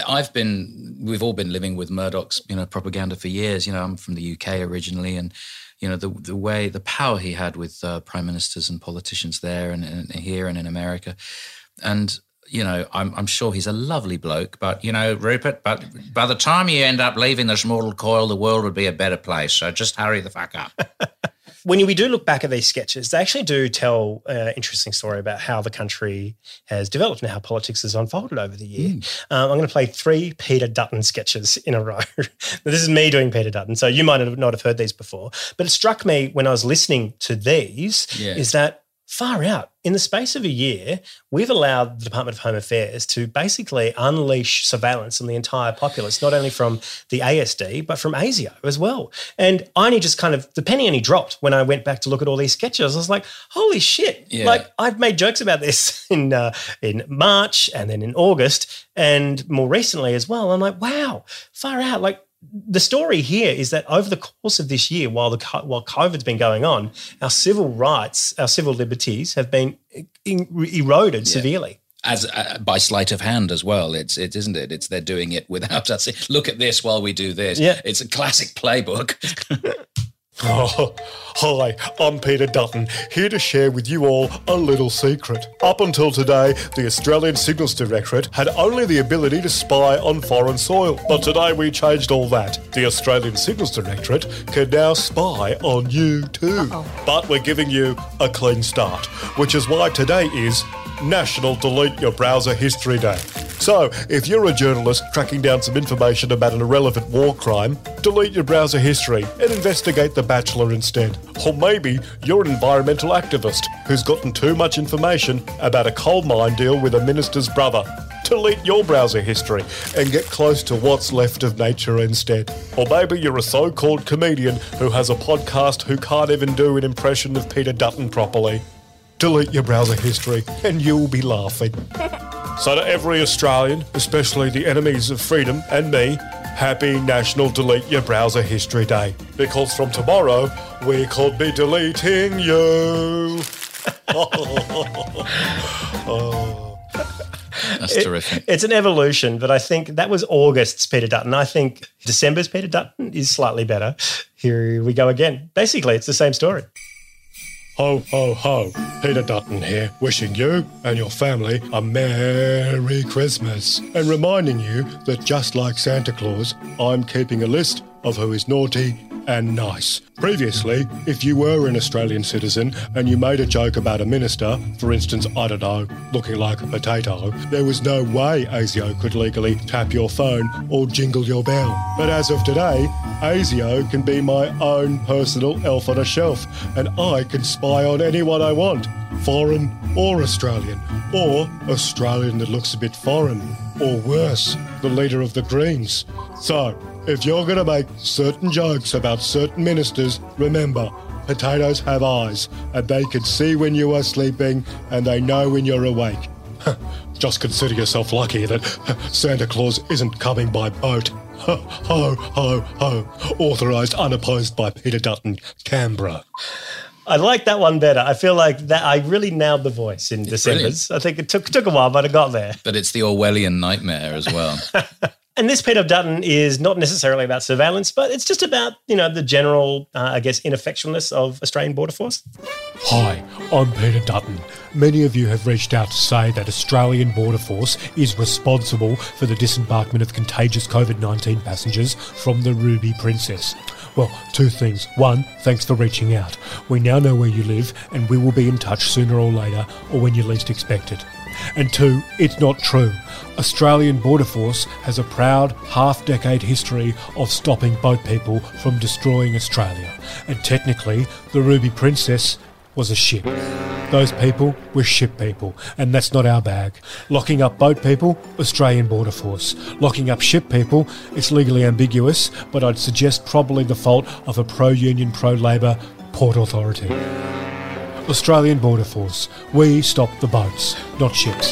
We've all been living with Murdoch's, propaganda for years. I'm from the UK originally, and the power he had with prime ministers and politicians there and here and in America, and I'm sure he's a lovely bloke, but, Rupert, but by the time you end up leaving this mortal coil, the world would be a better place. So just hurry the fuck up. When we do look back at these sketches, they actually do tell an interesting story about how the country has developed and how politics has unfolded over the year. I'm going to play 3 Peter Dutton sketches in a row. This is me doing Peter Dutton, so you might not have heard these before. But it struck me when I was listening to these is that far out. In the space of a year, we've allowed the Department of Home Affairs to basically unleash surveillance on the entire populace, not only from the ASD, but from ASIO as well. And I only just the penny only dropped when I went back to look at all these sketches. I was like, holy shit. Yeah. Like, I've made jokes about this in March and then in August and more recently as well. I'm like, wow, far out. Like, the story here is that over the course of this year, while COVID's been going on, our civil rights, our civil liberties have been eroded severely. As by sleight of hand as well, isn't it? It's they're doing it without us. Look at this while we do this. Yeah. It's a classic playbook. Hi, I'm Peter Dutton, here to share with you all a little secret. Up until today, the Australian Signals Directorate had only the ability to spy on foreign soil. But today we changed all that. The Australian Signals Directorate can now spy on you too. But we're giving you a clean start, which is why today is National Delete Your Browser History Day. So, if you're a journalist tracking down some information about an irrelevant war crime, delete your browser history and investigate The Bachelor instead. Or maybe you're an environmental activist who's gotten too much information about a coal mine deal with a minister's brother. Delete your browser history and get close to what's left of nature instead. Or maybe you're a so-called comedian who has a podcast who can't even do an impression of Peter Dutton properly. Delete your browser history and you'll be laughing. So to every Australian, especially the enemies of freedom and me, happy National Delete Your Browser History Day. Because from tomorrow, we could be deleting you. That's terrific. It's an evolution, but I think that was August's Peter Dutton. I think December's Peter Dutton is slightly better. Here we go again. Basically, it's the same story. Ho, ho, ho. Peter Dutton here, wishing you and your family a Merry Christmas and reminding you that just like Santa Claus, I'm keeping a list of who is naughty and nice. Previously, if you were an Australian citizen and you made a joke about a minister, for instance, I don't know, looking like a potato, there was no way ASIO could legally tap your phone or jingle your bell. But as of today, ASIO can be my own personal elf on a shelf, and I can spy on anyone I want, foreign or Australian, or Australian that looks a bit foreign, or worse, the leader of the Greens. So, if you're going to make certain jokes about certain ministers, remember, potatoes have eyes, and they can see when you are sleeping, and they know when you're awake. Just consider yourself lucky that Santa Claus isn't coming by boat. Ho, ho, ho. Authorised, unopposed by Peter Dutton, Canberra. I like that one better. I feel like that I really nailed the voice in December's. I think it took a while, but I got there. But it's the Orwellian nightmare as well. And this Peter Dutton is not necessarily about surveillance, but it's just about, the general, ineffectualness of Australian Border Force. Hi, I'm Peter Dutton. Many of you have reached out to say that Australian Border Force is responsible for the disembarkment of contagious COVID-19 passengers from the Ruby Princess. Well, two things. One, thanks for reaching out. We now know where you live and we will be in touch sooner or later or when you least expect it. And two, it's not true. Australian Border Force has a proud half-decade history of stopping boat people from destroying Australia. And technically, the Ruby Princess was a ship. Those people were ship people, and that's not our bag. Locking up boat people, Australian Border Force. Locking up ship people, it's legally ambiguous, but I'd suggest probably the fault of a pro-union, pro-Labor Port Authority. Australian Border Force. We stop the boats, not ships.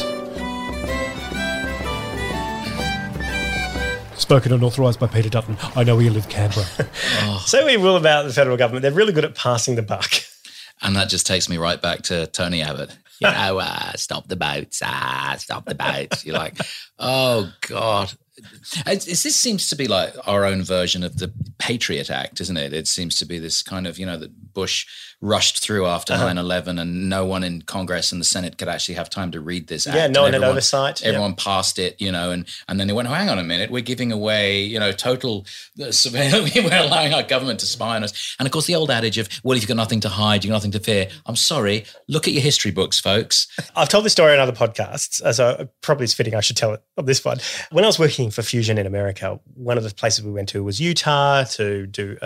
Spoken and authorised by Peter Dutton. I know where you live, Canberra. Say what you will about the federal government, they're really good at passing the buck. And that just takes me right back to Tony Abbott. Stop the boats, stop the boats. You're like, oh, God. This seems to be like our own version of the Patriot Act, isn't it? It seems to be this kind of, that Bush rushed through after 9/11 and no one in Congress and the Senate could actually have time to read this act. Yeah, no one had oversight. Everyone passed it, and then they went, oh, hang on a minute, we're giving away, total surveillance. We're allowing our government to spy on us. And of course, the old adage of, well, if you've got nothing to hide, you've got nothing to fear. I'm sorry, look at your history books, folks. I've told this story on other podcasts, so probably it's fitting I should tell it on this one. When I was working for Fusion in America, one of the places we went to was Utah to do,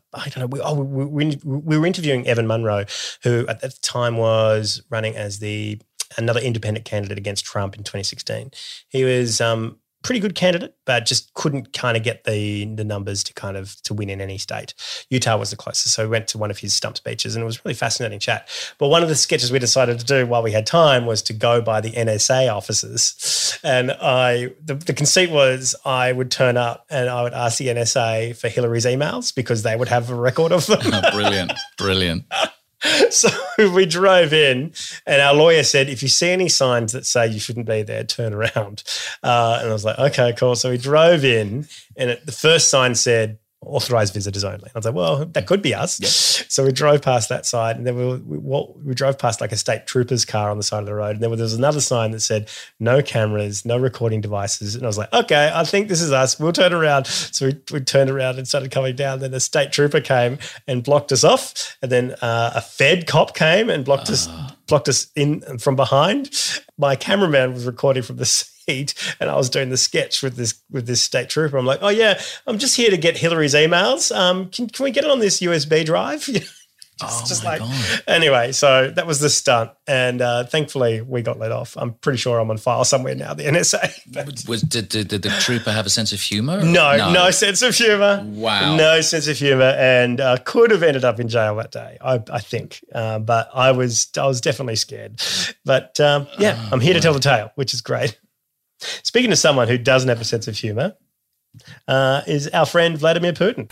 we were interviewing Evan Munro, who at the time was running as another independent candidate against Trump in 2016. He was pretty good candidate, but just couldn't kind of get the numbers to win in any state. Utah was the closest. So we went to one of his stump speeches and it was a really fascinating chat. But one of the sketches we decided to do while we had time was to go by the NSA offices. And the conceit was I would turn up and I would ask the NSA for Hillary's emails because they would have a record of them. Oh, brilliant. So we drove in and our lawyer said, if you see any signs that say you shouldn't be there, turn around. And I was like, okay, cool. So we drove in and the first sign said, authorised visitors only. I was like, well, that could be us. Yep. So we drove past that side and then we drove past like a state trooper's car on the side of the road. And then there was another sign that said, no cameras, no recording devices. And I was like, okay, I think this is us. We'll turn around. So we turned around and started coming down. Then a state trooper came and blocked us off. And then a Fed cop came and blocked us in from behind. My cameraman was recording from the seat and I was doing the sketch with this state trooper. I'm like, oh yeah, I'm just here to get Hillary's emails. Can we get it on this USB drive? Anyway, so that was the stunt, and thankfully we got let off. I'm pretty sure I'm on file somewhere now, the NSA. Did the trooper have a sense of humour? No sense of humour. Wow. No sense of humour, and could have ended up in jail that day, I think. But I was definitely scared. But I'm here to tell the tale, which is great. Speaking of someone who doesn't have a sense of humour, is our friend Vladimir Putin.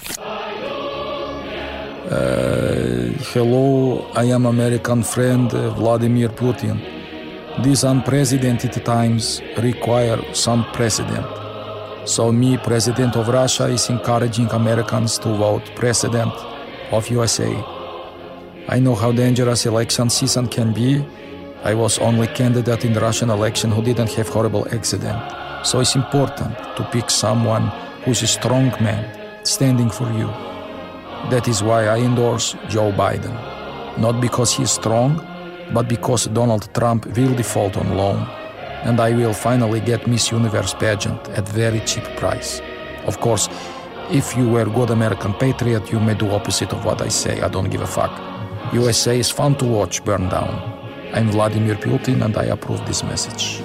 Hello, I am American friend Vladimir Putin. These unprecedented times require some precedent. So me, President of Russia, is encouraging Americans to vote President of USA. I know how dangerous election season can be. I was only candidate in the Russian election who didn't have horrible accident. So it's important to pick someone who's a strong man, standing for you. That is why I endorse Joe Biden. Not because he's strong, but because Donald Trump will default on loan. And I will finally get Miss Universe pageant at very cheap price. Of course, if you were a good American patriot, you may do opposite of what I say. I don't give a fuck. USA is fun to watch burn down. I'm Vladimir Putin and I approve this message.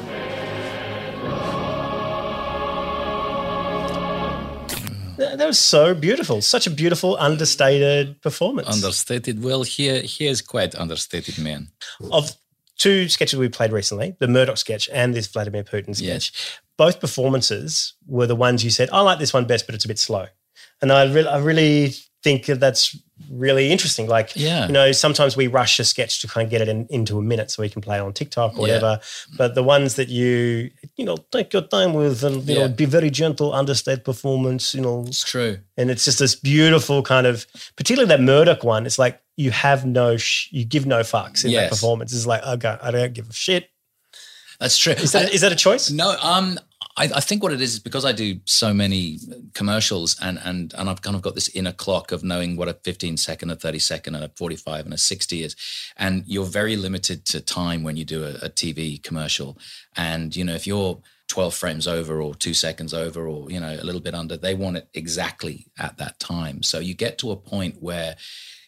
That was so beautiful. Such a beautiful, understated performance. Understated? Well, he is quite understated, man. Of two sketches we played recently, the Murdoch sketch and this Vladimir Putin sketch, both performances were the ones you said, I like this one best, but it's a bit slow. And I really think that's really interesting. Like, sometimes we rush a sketch to kind of get it into a minute so we can play it on TikTok or whatever. But the ones that you take your time with and, be very gentle, understate performance, It's true. And it's just this beautiful kind of, particularly that Murdoch one, it's like you have you give no fucks in that performance. It's like, okay, I don't give a shit. That's true. Is that a choice? No, I think what it is because I do so many commercials and I've kind of got this inner clock of knowing what a 15-second, a 30-second, and a 45 and a 60 is. And you're very limited to time when you do a TV commercial. And, if you're 12 frames over or 2 seconds over or, a little bit under, they want it exactly at that time. So you get to a point where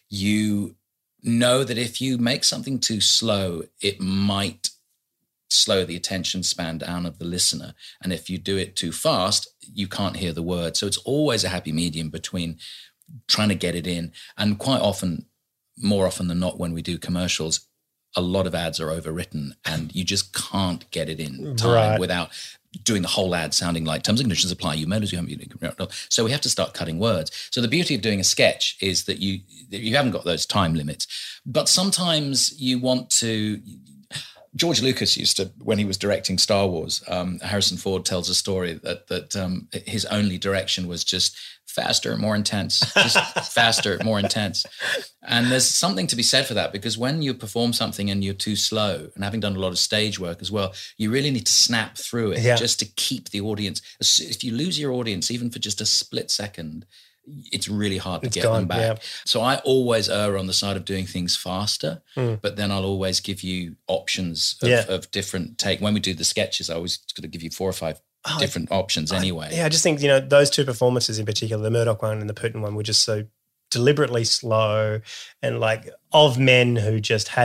you know that if you make something too slow, it might slow the attention span down of the listener. And if you do it too fast, you can't hear the word. So it's always a happy medium between trying to get it in. And quite often, more often than not, when we do commercials, a lot of ads are overwritten and you just can't get it in time without doing the whole ad sounding like terms and conditions apply. You may as you haven't. So we have to start cutting words. So the beauty of doing a sketch is that you haven't got those time limits. But sometimes you want to... George Lucas used to, when he was directing Star Wars, Harrison Ford tells a story that his only direction was just faster, more intense, just faster, more intense. And there's something to be said for that because when you perform something and you're too slow, and having done a lot of stage work as well, you really need to snap through it just to keep the audience. If you lose your audience, even for just a split second, it's really hard to get them back. Yeah. So I always err on the side of doing things faster, but then I'll always give you options of different take. When we do the sketches, I always got to give you 4 or 5 different options anyway. I just think, those two performances in particular, the Murdoch one and the Putin one, were just so deliberately slow and like of men who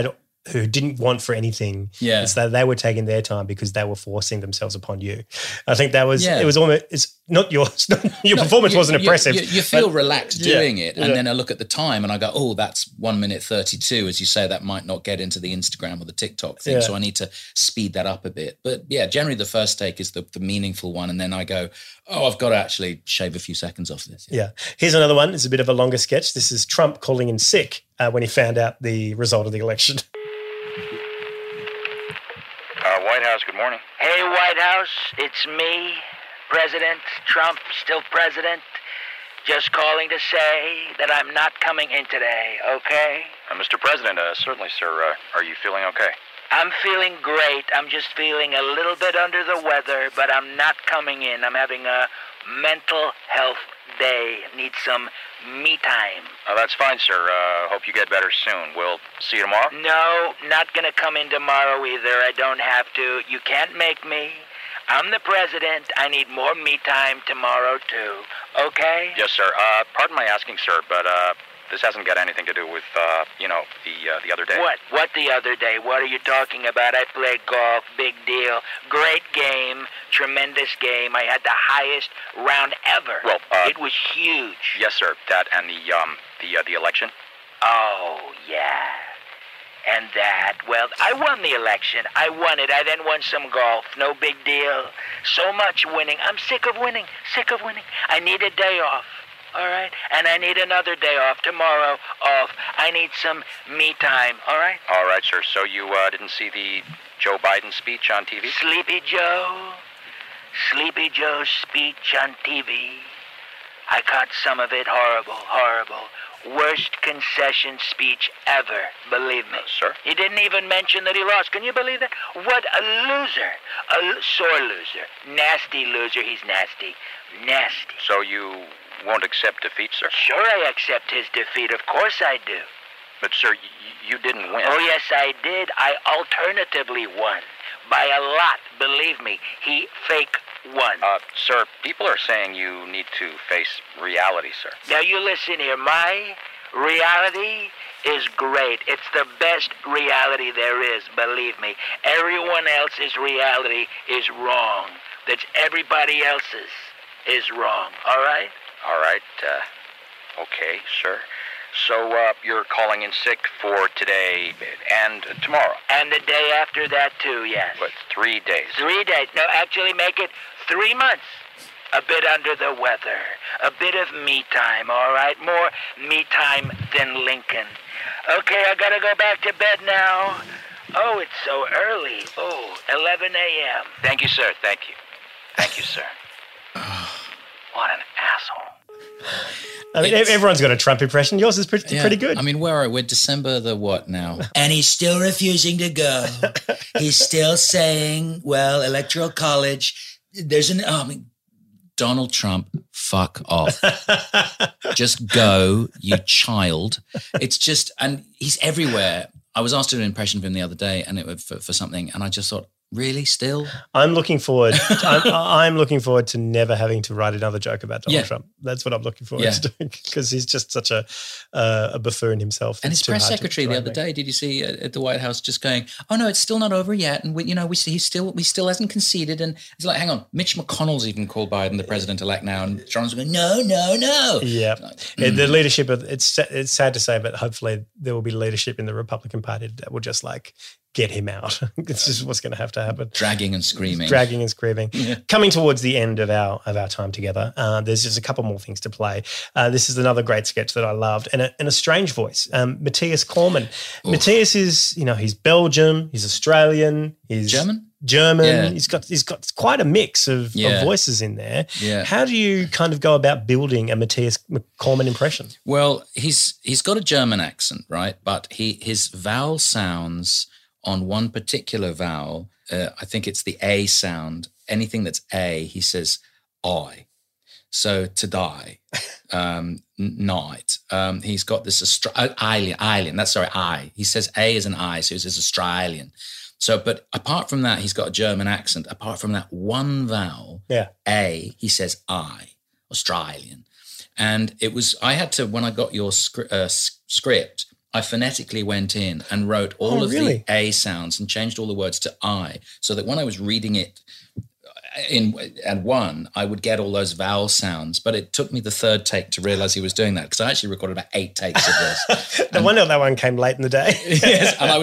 didn't want for anything. Yeah. It's that they were taking their time because they were forcing themselves upon you. I think that was, it was almost, it's not yours. Your performance wasn't impressive. You feel relaxed doing it. And then I look at the time and I go, oh, that's 1 minute 32. As you say, that might not get into the Instagram or the TikTok thing. So I need to speed that up a bit. But generally the first take is the meaningful one. And then I go, oh, I've got to actually shave a few seconds off this. Yeah. Here's another one. It's a bit of a longer sketch. This is Trump calling in sick when he found out the result of the election. White House, good morning. Hey, White House, it's me, President Trump, still president. Just calling to say that I'm not coming in today, okay? Mr. President, certainly, sir. Are you feeling okay? I'm feeling great. I'm just feeling a little bit under the weather, but I'm not coming in. I'm having a mental health day. Need some me time. That's fine, sir. Hope you get better soon. We'll see you tomorrow? No, not gonna come in tomorrow either. I don't have to. You can't make me. I'm the president. I need more me time tomorrow, too. Okay? Yes, sir. Pardon my asking, sir, but this hasn't got anything to do with, the other day. What? What the other day? What are you talking about? I played golf. Big deal. Great game. Tremendous game. I had the highest round ever. Well, it was huge. Yes, sir. That and the election? Oh, yeah. And that, well, I won the election. I won it. I then won some golf. No big deal. So much winning. I'm sick of winning. Sick of winning. I need a day off. All right? And I need another day off. Tomorrow off. I need some me time. All right? All right, sir. So you didn't see the Joe Biden speech on TV? Sleepy Joe. Sleepy Joe's speech on TV. I caught some of it. Horrible, horrible. Worst concession speech ever, believe me. Sir? He didn't even mention that he lost. Can you believe that? What a loser. A sore loser. Nasty loser. He's nasty. Nasty. So you won't accept defeat, sir? Sure I accept his defeat. Of course I do. But, sir, you didn't win. Oh, yes, I did. I alternatively won. By a lot, believe me. He fake won. Sir, people are saying you need to face reality, sir. Now, you listen here. My reality is great. It's the best reality there is, believe me. Everyone else's reality is wrong. That's everybody else's is wrong. All right? All right. Okay, sure. So, you're calling in sick for today and tomorrow? And the day after that, too, yes. But 3 days. 3 days. No, actually make it 3 months. A bit under the weather. A bit of me time, all right? More me time than Lincoln. Okay, I gotta go back to bed now. Oh, it's so early. Oh, 11 a.m. Thank you, sir. Thank you. Thank you, sir. What an asshole. I mean, everyone's got a Trump impression. Yours is pretty good. I mean, where are we? We're December the what now? And he's still refusing to go. He's still saying, well, Electoral College, there's an... Donald Trump, fuck off. Just go, you child. It's just, and he's everywhere. I was asked to do an impression of him the other day, and it was for something, and I just thought, really, still? I'm looking forward. I'm looking forward to never having to write another joke about Donald Trump. That's what I'm looking forward to doing, because he's just such a buffoon himself. And his press secretary the other day, did you see at the White House just going, "Oh no, it's still not over yet," and he still hasn't conceded. And it's like, hang on, Mitch McConnell's even called Biden the president-elect now, and John's going, no. Yeah, the leadership of it's sad to say, but hopefully there will be leadership in the Republican Party that will just get him out. It's just what's going to have to happen. Dragging and screaming. Yeah. Coming towards the end of our time together, there's just a couple more things to play. This is another great sketch that I loved, and a strange voice. Matthias Cormann. Oof. Matthias is, he's Belgium, he's Australian, he's German. Yeah. He's got quite a mix of voices in there. Yeah. How do you kind of go about building a Matthias Cormann impression? Well, he's got a German accent, right? But his vowel sounds on one particular vowel, I think it's the A sound. Anything that's A, he says I. So to die, night. He's got this alien. That's I. He says A is an I, so he says Australian. So, but apart from that, he's got a German accent. Apart from that one vowel, A, he says I, Australian. And I had to, when I got your script, I phonetically went in and wrote all of the A sounds and changed all the words to I, so that when I was reading it at one, I would get all those vowel sounds. But it took me the third take to realize he was doing that, because I actually recorded about 8 takes of this. No wonder that one came late in the day. Yes, and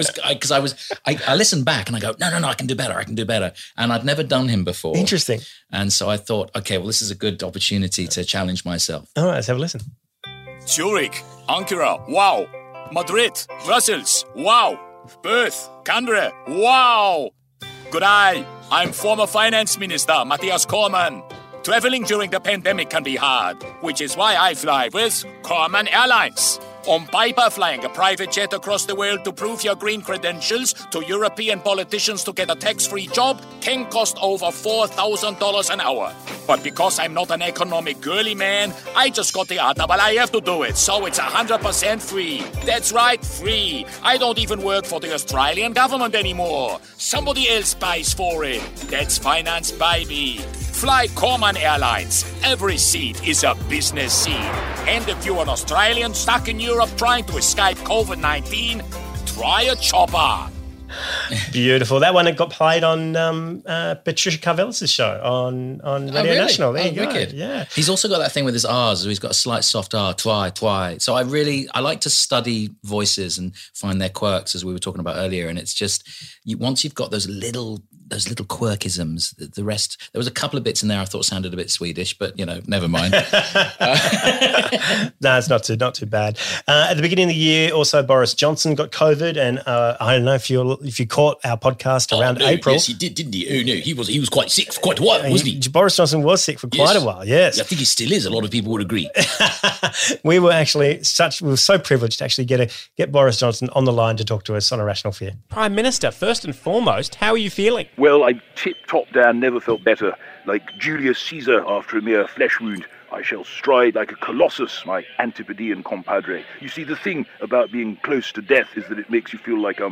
I listened back and I go, no, I can do better. And I'd never done him before. Interesting. And so I thought, okay, well, this is a good opportunity to challenge myself. All right, let's have a listen. Zurich, Ankara, wow. Madrid, Brussels, wow. Perth, Canberra, wow. Good day, I'm former Finance Minister Matthias Cormann. Traveling during the pandemic can be hard, which is why I fly with Cormann Airlines. On paper, flying a private jet across the world to prove your green credentials to European politicians to get a tax-free job can cost over $4,000 an hour. But because I'm not an economic girly man, I just got the order, but I have to do it, so it's 100% free. That's right, free. I don't even work for the Australian government anymore. Somebody else pays for it. That's finance, baby. Fly Cormann Airlines. Every seat is a business seat. And if you're an Australian stuck in Europe trying to escape COVID-19, try a chopper. Beautiful. That one got played on Patricia Karvelis' show on Radio National. There you go. Wicked. Yeah. He's also got that thing with his R's. So he's got a slight soft R, twi. So I like to study voices and find their quirks, as we were talking about earlier. And it's just, once you've got those little quirkisms, the rest, there was a couple of bits in there I thought sounded a bit Swedish, but never mind. No, it's not too bad. At the beginning of the year, also Boris Johnson got COVID, and I don't know if you caught our podcast around April. Yes, he did, didn't he? Oh no, he was quite sick for quite a while, wasn't he? Boris Johnson was sick for quite a while. Yes, I think he still is. A lot of people would agree. We were so privileged to actually get Boris Johnson on the line to talk to us on A Rational Fear. Prime Minister, first and foremost, how are you feeling? Well, I'm tip-top down, never felt better. Like Julius Caesar after a mere flesh wound, I shall stride like a colossus, my Antipodean compadre. You see, the thing about being close to death is that it makes you feel like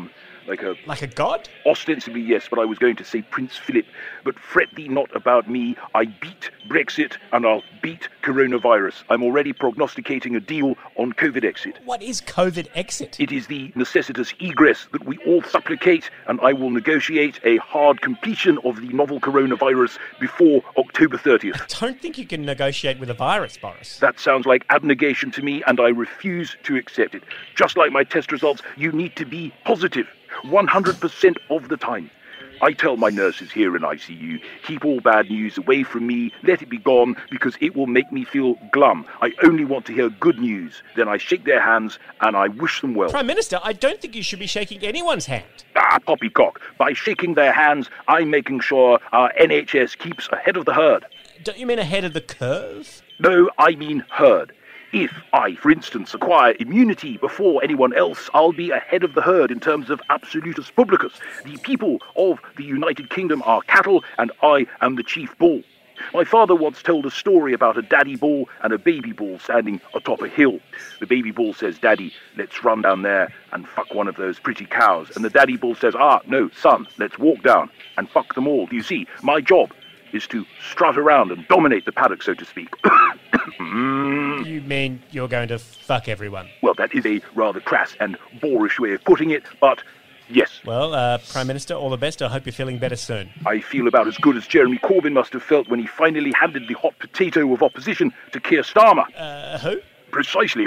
Like a god? Ostensibly, yes, but I was going to say Prince Philip. But fret thee not about me. I beat Brexit and I'll beat coronavirus. I'm already prognosticating a deal on COVID exit. What is COVID exit? It is the necessitous egress that we all supplicate, and I will negotiate a hard completion of the novel coronavirus before October 30th. I don't think you can negotiate with a virus, Boris. That sounds like abnegation to me, and I refuse to accept it. Just like my test results, you need to be positive 100% of the time. I tell my nurses here in ICU, keep all bad news away from me, let it be gone, because it will make me feel glum. I only want to hear good news. Then I shake their hands and I wish them well. Prime Minister, I don't think you should be shaking anyone's hand. Poppycock. By shaking their hands, I'm making sure our NHS keeps ahead of the herd. Don't you mean ahead of the curve? No, I mean herd. If I, for instance, acquire immunity before anyone else, I'll be ahead of the herd in terms of absolutus publicus. The people of the United Kingdom are cattle, and I am the chief bull. My father once told a story about a daddy bull and a baby bull standing atop a hill. The baby bull says, "Daddy, let's run down there and fuck one of those pretty cows." And the daddy bull says, "No, son, let's walk down and fuck them all." Do you see? My job is to strut around and dominate the paddock, so to speak. You mean you're going to fuck everyone? Well, that is a rather crass and boorish way of putting it, but yes. Well, Prime Minister, all the best. I hope you're feeling better soon. I feel about as good as Jeremy Corbyn must have felt when he finally handed the hot potato of opposition to Keir Starmer. Who? Precisely.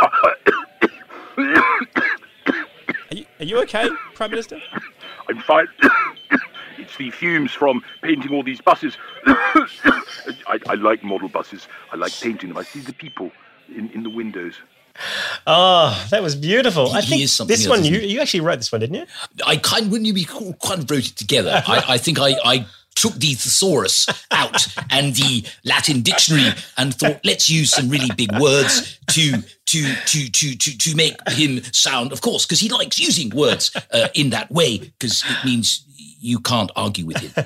Are you okay, Prime Minister? I'm fine. It's the fumes from painting all these buses. I like model buses. I like painting them. I see the people in the windows. Oh, that was beautiful. I think is something this else, one, isn't you actually wrote this one, didn't you? Wouldn't you be kind of wrote it together? I think I took the thesaurus out and the Latin dictionary and thought, let's use some really big words to make him sound, of course, because he likes using words in that way, because it means you can't argue with him.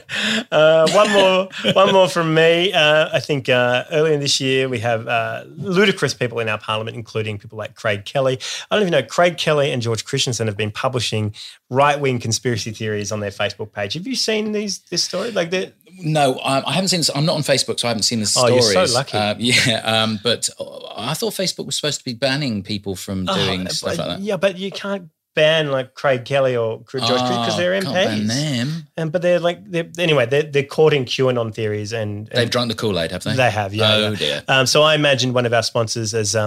One more from me. I think earlier this year we have ludicrous people in our parliament, including people like Craig Kelly. I don't even know, Craig Kelly and George Christensen have been publishing right-wing conspiracy theories on their Facebook page. Have you seen this story? No, I haven't seen this. I'm not on Facebook, so I haven't seen the stories. Oh, you're so lucky. But I thought Facebook was supposed to be banning people from doing stuff like that. Yeah, but you can't ban like Craig Kelly or George Christensen because they're MPs. Can't ban them. But they're courting QAnon theories and they've drunk the Kool-Aid, have they? They have, yeah. Oh dear. So I imagine one of our sponsors as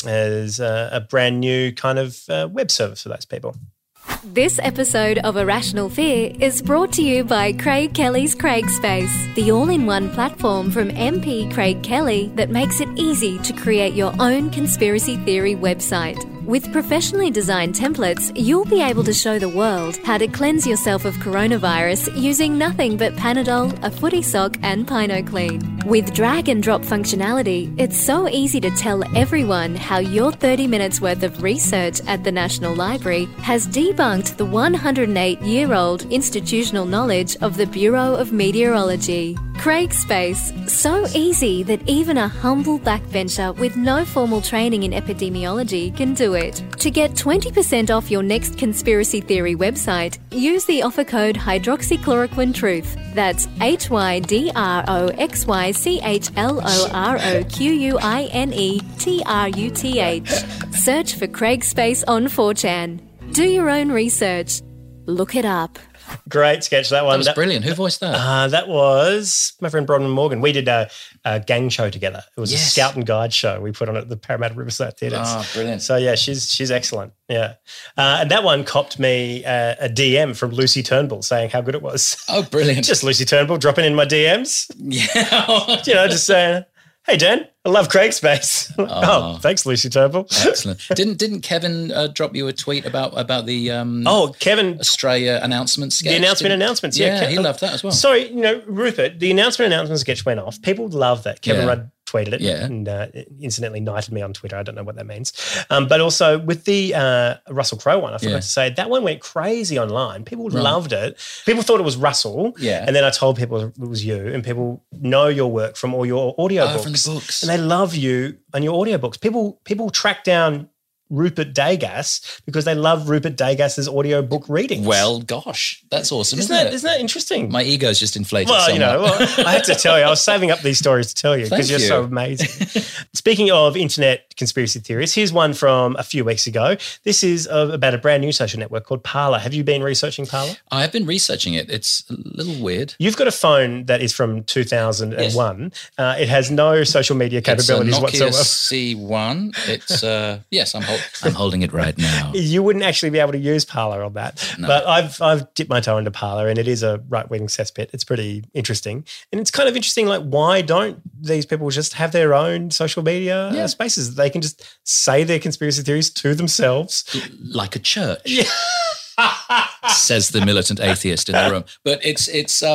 a brand new kind of web service for those people. This episode of Irrational Fear is brought to you by Craig Kelly's Craig Space, the all-in-one platform from MP Craig Kelly that makes it easy to create your own conspiracy theory website. With professionally designed templates, you'll be able to show the world how to cleanse yourself of coronavirus using nothing but Panadol, a footy sock and Pino Clean. With drag and drop functionality, it's so easy to tell everyone how your 30 minutes worth of research at the National Library has debunked the 108-year-old institutional knowledge of the Bureau of Meteorology. Craig Space, so easy that even a humble backbencher with no formal training in epidemiology can do it. To get 20% off your next conspiracy theory website, use the offer code hydroxychloroquine truth. That's HYDROXYCHLOROQUINETRUTH. Search for Craig Space on 4chan. Do your own research. Look it up. Great sketch, that one. That was brilliant. Who voiced that? That was my friend Bronwyn Morgan. We did a gang show together. It was a scout and guide show we put on at the Parramatta Riverside Theatres. Oh, brilliant. So, yeah, she's excellent. Yeah. And that one copped me a DM from Lucy Turnbull saying how good it was. Oh, brilliant. Just Lucy Turnbull dropping in my DMs. Yeah. Just saying, hey, Dan, I love Craig Space. Oh, thanks, Lucy Turnbull. Excellent. Didn't Kevin drop you a tweet about the Kevin Australia announcement sketch? The announcements, yeah. He loved that as well. Sorry, Rupert, the announcement sketch went off. People loved that. Kevin Rudd tweeted it and incidentally knighted me on Twitter. I don't know what that means. But also with the Russell Crowe one, I forgot to say, that one went crazy online. People loved it. People thought it was Russell. Yeah. And then I told people it was you, and people know your work from all your audiobooks. From the books. And they love you and your audiobooks. People track down Rupert Degas because they love Rupert Degas's audiobook readings. Well, gosh, that's awesome, isn't it? Isn't that interesting? My ego's just inflated Well, somewhat. I had to tell you, I was saving up these stories to tell you because Thank you're you. so amazing. Speaking of internet conspiracy theories, here's one from a few weeks ago. This is about a brand new social network called Parler. Have you been researching Parler? I have been researching it. It's a little weird. You've got a phone that is from 2001. It has no social media capabilities it's a Nokia whatsoever. C1. It's yes, I'm holding it right now. You wouldn't actually be able to use Parler on that. No. But I've dipped my toe into Parler, and it is a right-wing cesspit. It's pretty interesting. And it's kind of interesting, like, why don't these people just have their own social media spaces? They can just say their conspiracy theories to themselves. Like a church. Says the militant atheist in the room. But it's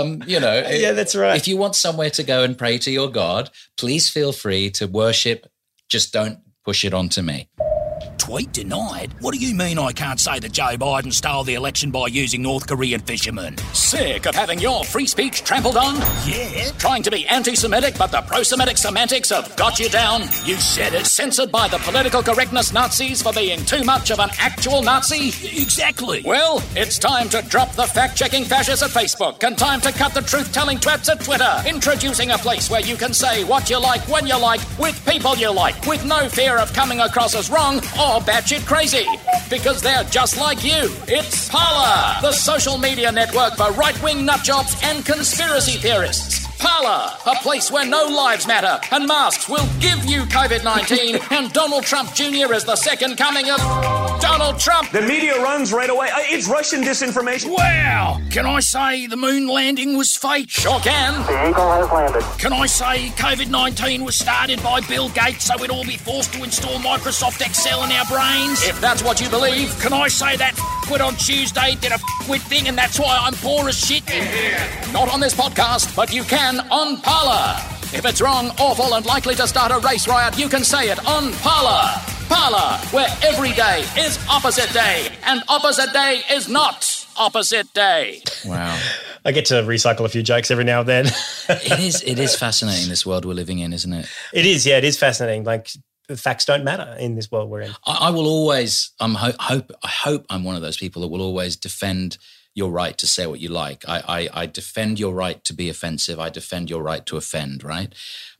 yeah, that's right. If you want somewhere to go and pray to your God, please feel free to worship. Just don't push it onto me. Tweet denied? What do you mean I can't say that Joe Biden stole the election by using North Korean fishermen? Sick of having your free speech trampled on? Yeah. Trying to be anti-Semitic, but the pro-Semitic semantics have got you down? You said it. Censored by the political correctness Nazis for being too much of an actual Nazi? Exactly. Well, it's time to drop the fact-checking fascists at Facebook and time to cut the truth-telling twats at Twitter. Introducing a place where you can say what you like, when you like, with people you like, with no fear of coming across as wrong or batshit crazy, because they're just like you. It's Parler, the social media network for right-wing nutjobs and conspiracy theorists. Parler, a place where no lives matter and masks will give you COVID-19 and Donald Trump Jr. is the second coming of Donald Trump. The media runs right away. It's Russian disinformation. Wow! Can I say the moon landing was fake? Sure can. The Eagle has landed. Can I say COVID-19 was started by Bill Gates so we'd all be forced to install Microsoft Excel in our brains? If that's what you believe. Can I say that f***wit on Tuesday did a f***wit thing and that's why I'm poor as shit? Not on this podcast, but you can on Parler. If it's wrong, awful, and likely to start a race riot, you can say it on Parler. Parler, where every day is opposite day, and opposite day is not opposite day. Wow. I get to recycle a few jokes every now and then. It is fascinating, this world we're living in, isn't it? It is, yeah, it is fascinating. Like, facts don't matter in this world we're in. I will always, I hope I'm one of those people that will always defend your right to say what you like. I defend your right to be offensive. I defend your right to offend, right?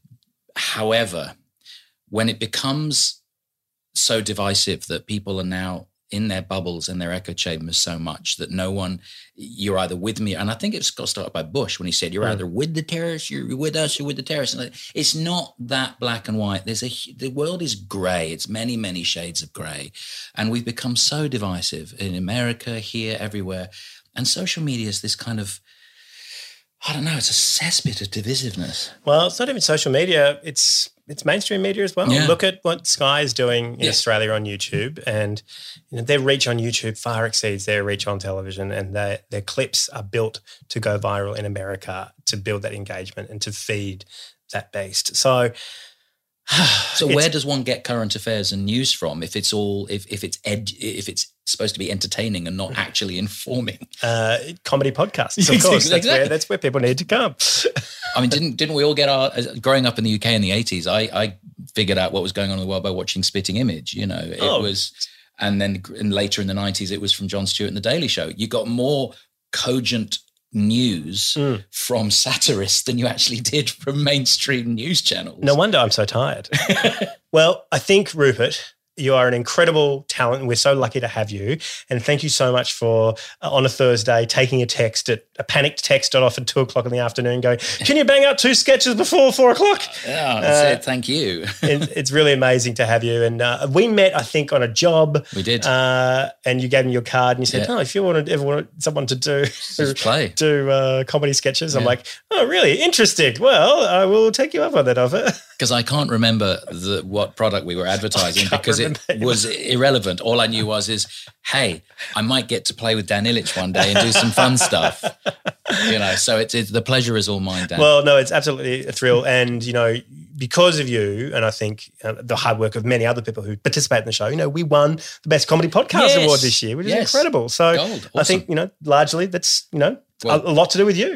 However, when it becomes so divisive that people are now in their bubbles and their echo chambers so much that no one, you're either with me, and I think it's got started by Bush when he said, you're either with the terrorists, you're with us, you're with the terrorists. And it's not that black and white. The world is grey. It's many, many shades of grey. And we've become so divisive in America, here, everywhere. And social media is this kind of, I don't know, it's a cesspit of divisiveness. Well, it's not even social media. It's mainstream media as well. Yeah. Look at what Sky is doing in Australia on YouTube, and their reach on YouTube far exceeds their reach on television, and their clips are built to go viral in America to build that engagement and to feed that beast. So where does one get current affairs and news from if it's all if it's supposed to be entertaining and not actually informing? Comedy podcasts, of course. Exactly. That's where people need to come. I mean, didn't we all get our growing up in the UK in the 80s? I figured out what was going on in the world by watching Spitting Image. It was, and then later in the 90s, it was from Jon Stewart and The Daily Show. You got more cogent news from satirists than you actually did from mainstream news channels. No wonder I'm so tired. Well, I think, Rupert, you are an incredible talent, and we're so lucky to have you. And thank you so much for, on a Thursday, taking a panicked text off at 2:00 in the afternoon going, can you bang out 2 sketches before 4:00? Yeah, thank you. It's really amazing to have you. And we met, I think, on a job. We did. And you gave me your card and you said, if you ever want someone to do comedy sketches, I'm like, oh, really? Interesting. Well, I will take you up on that offer. Because I can't remember what product we were advertising because it was irrelevant. All I knew was, hey, I might get to play with Dan Ilic one day and do some fun stuff. So it's the pleasure is all mine, Dan. Well, no, it's absolutely a thrill. And, because of you, and I think the hard work of many other people who participate in the show, we won the Best Comedy Podcast Award this year, which is incredible. So Gold. Awesome. I think, largely that's, a lot to do with you.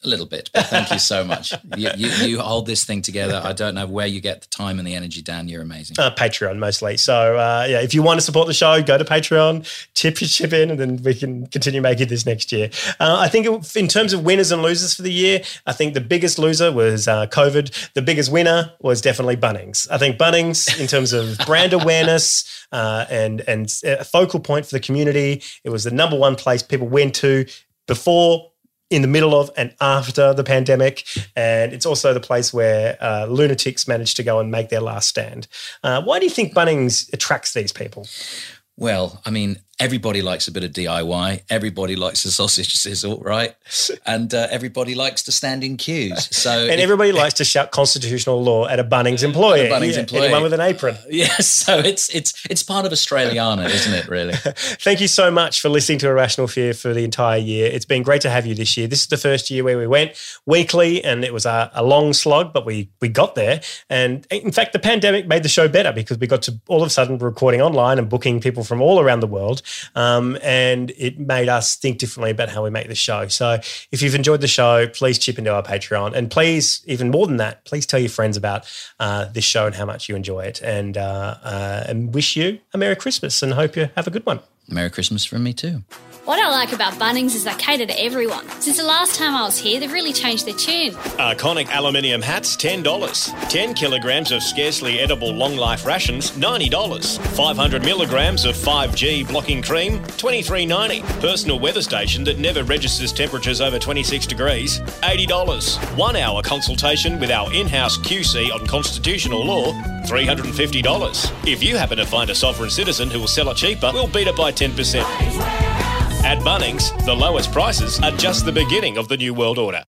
A little bit, but thank you so much. You hold this thing together. I don't know where you get the time and the energy, Dan. You're amazing. Patreon mostly. So, if you want to support the show, go to Patreon, chip in, and then we can continue making this next year. I think in terms of winners and losers for the year, I think the biggest loser was COVID. The biggest winner was definitely Bunnings. I think Bunnings, in terms of brand awareness and a focal point for the community, it was the number one place people went to before, in the middle of, and after the pandemic. And it's also the place where lunatics managed to go and make their last stand. Why do you think Bunnings attracts these people? Well, I mean, everybody likes a bit of DIY. Everybody likes a sausage sizzle, right? And everybody likes to stand in queues. And everybody likes to shout constitutional law at a Bunnings employee. Anyone with an apron. Yes, so it's part of Australiana, isn't it, really? Thank you so much for listening to Irrational Fear for the entire year. It's been great to have you this year. This is the first year where we went weekly, and it was a long slog, but we got there. And in fact, the pandemic made the show better because we got to all of a sudden recording online and booking people from all around the world. And it made us think differently about how we make the show. So if you've enjoyed the show, please chip into our Patreon. And please, even more than that, please tell your friends about this show and how much you enjoy it. And wish you a Merry Christmas and hope you have a good one. Merry Christmas from me too. What I like about Bunnings is they cater to everyone. Since the last time I was here, they've really changed their tune. Iconic aluminium hats, $10. 10 kilograms of scarcely edible long life rations, $90. 500 milligrams of 5G blocking cream, $23.90. Personal weather station that never registers temperatures over 26 degrees, $80. 1 hour consultation with our in-house QC on constitutional law, $350. If you happen to find a sovereign citizen who will sell it cheaper, we'll beat it by 10%. At Bunnings, the lowest prices are just the beginning of the New World Order.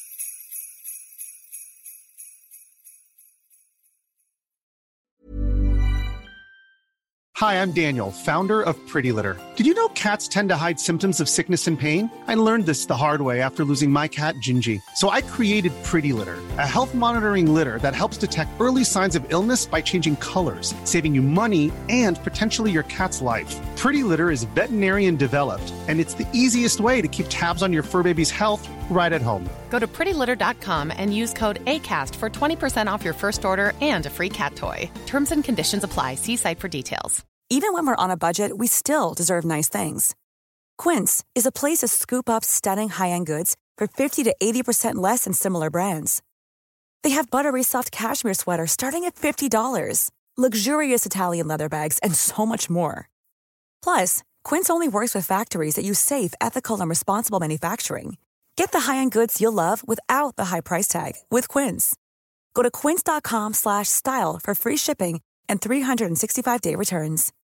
Hi, I'm Daniel, founder of Pretty Litter. Did you know cats tend to hide symptoms of sickness and pain? I learned this the hard way after losing my cat, Gingy. So I created Pretty Litter, a health monitoring litter that helps detect early signs of illness by changing colors, saving you money and potentially your cat's life. Pretty Litter is veterinarian developed, and it's the easiest way to keep tabs on your fur baby's health right at home. Go to prettylitter.com and use code ACAST for 20% off your first order and a free cat toy. Terms and conditions apply. See site for details. Even when we're on a budget, we still deserve nice things. Quince is a place to scoop up stunning high-end goods for 50 to 80% less than similar brands. They have buttery soft cashmere sweaters starting at $50, luxurious Italian leather bags, and so much more. Plus, Quince only works with factories that use safe, ethical, and responsible manufacturing. Get the high-end goods you'll love without the high price tag with Quince. Go to quince.com/style for free shipping and 365-day returns.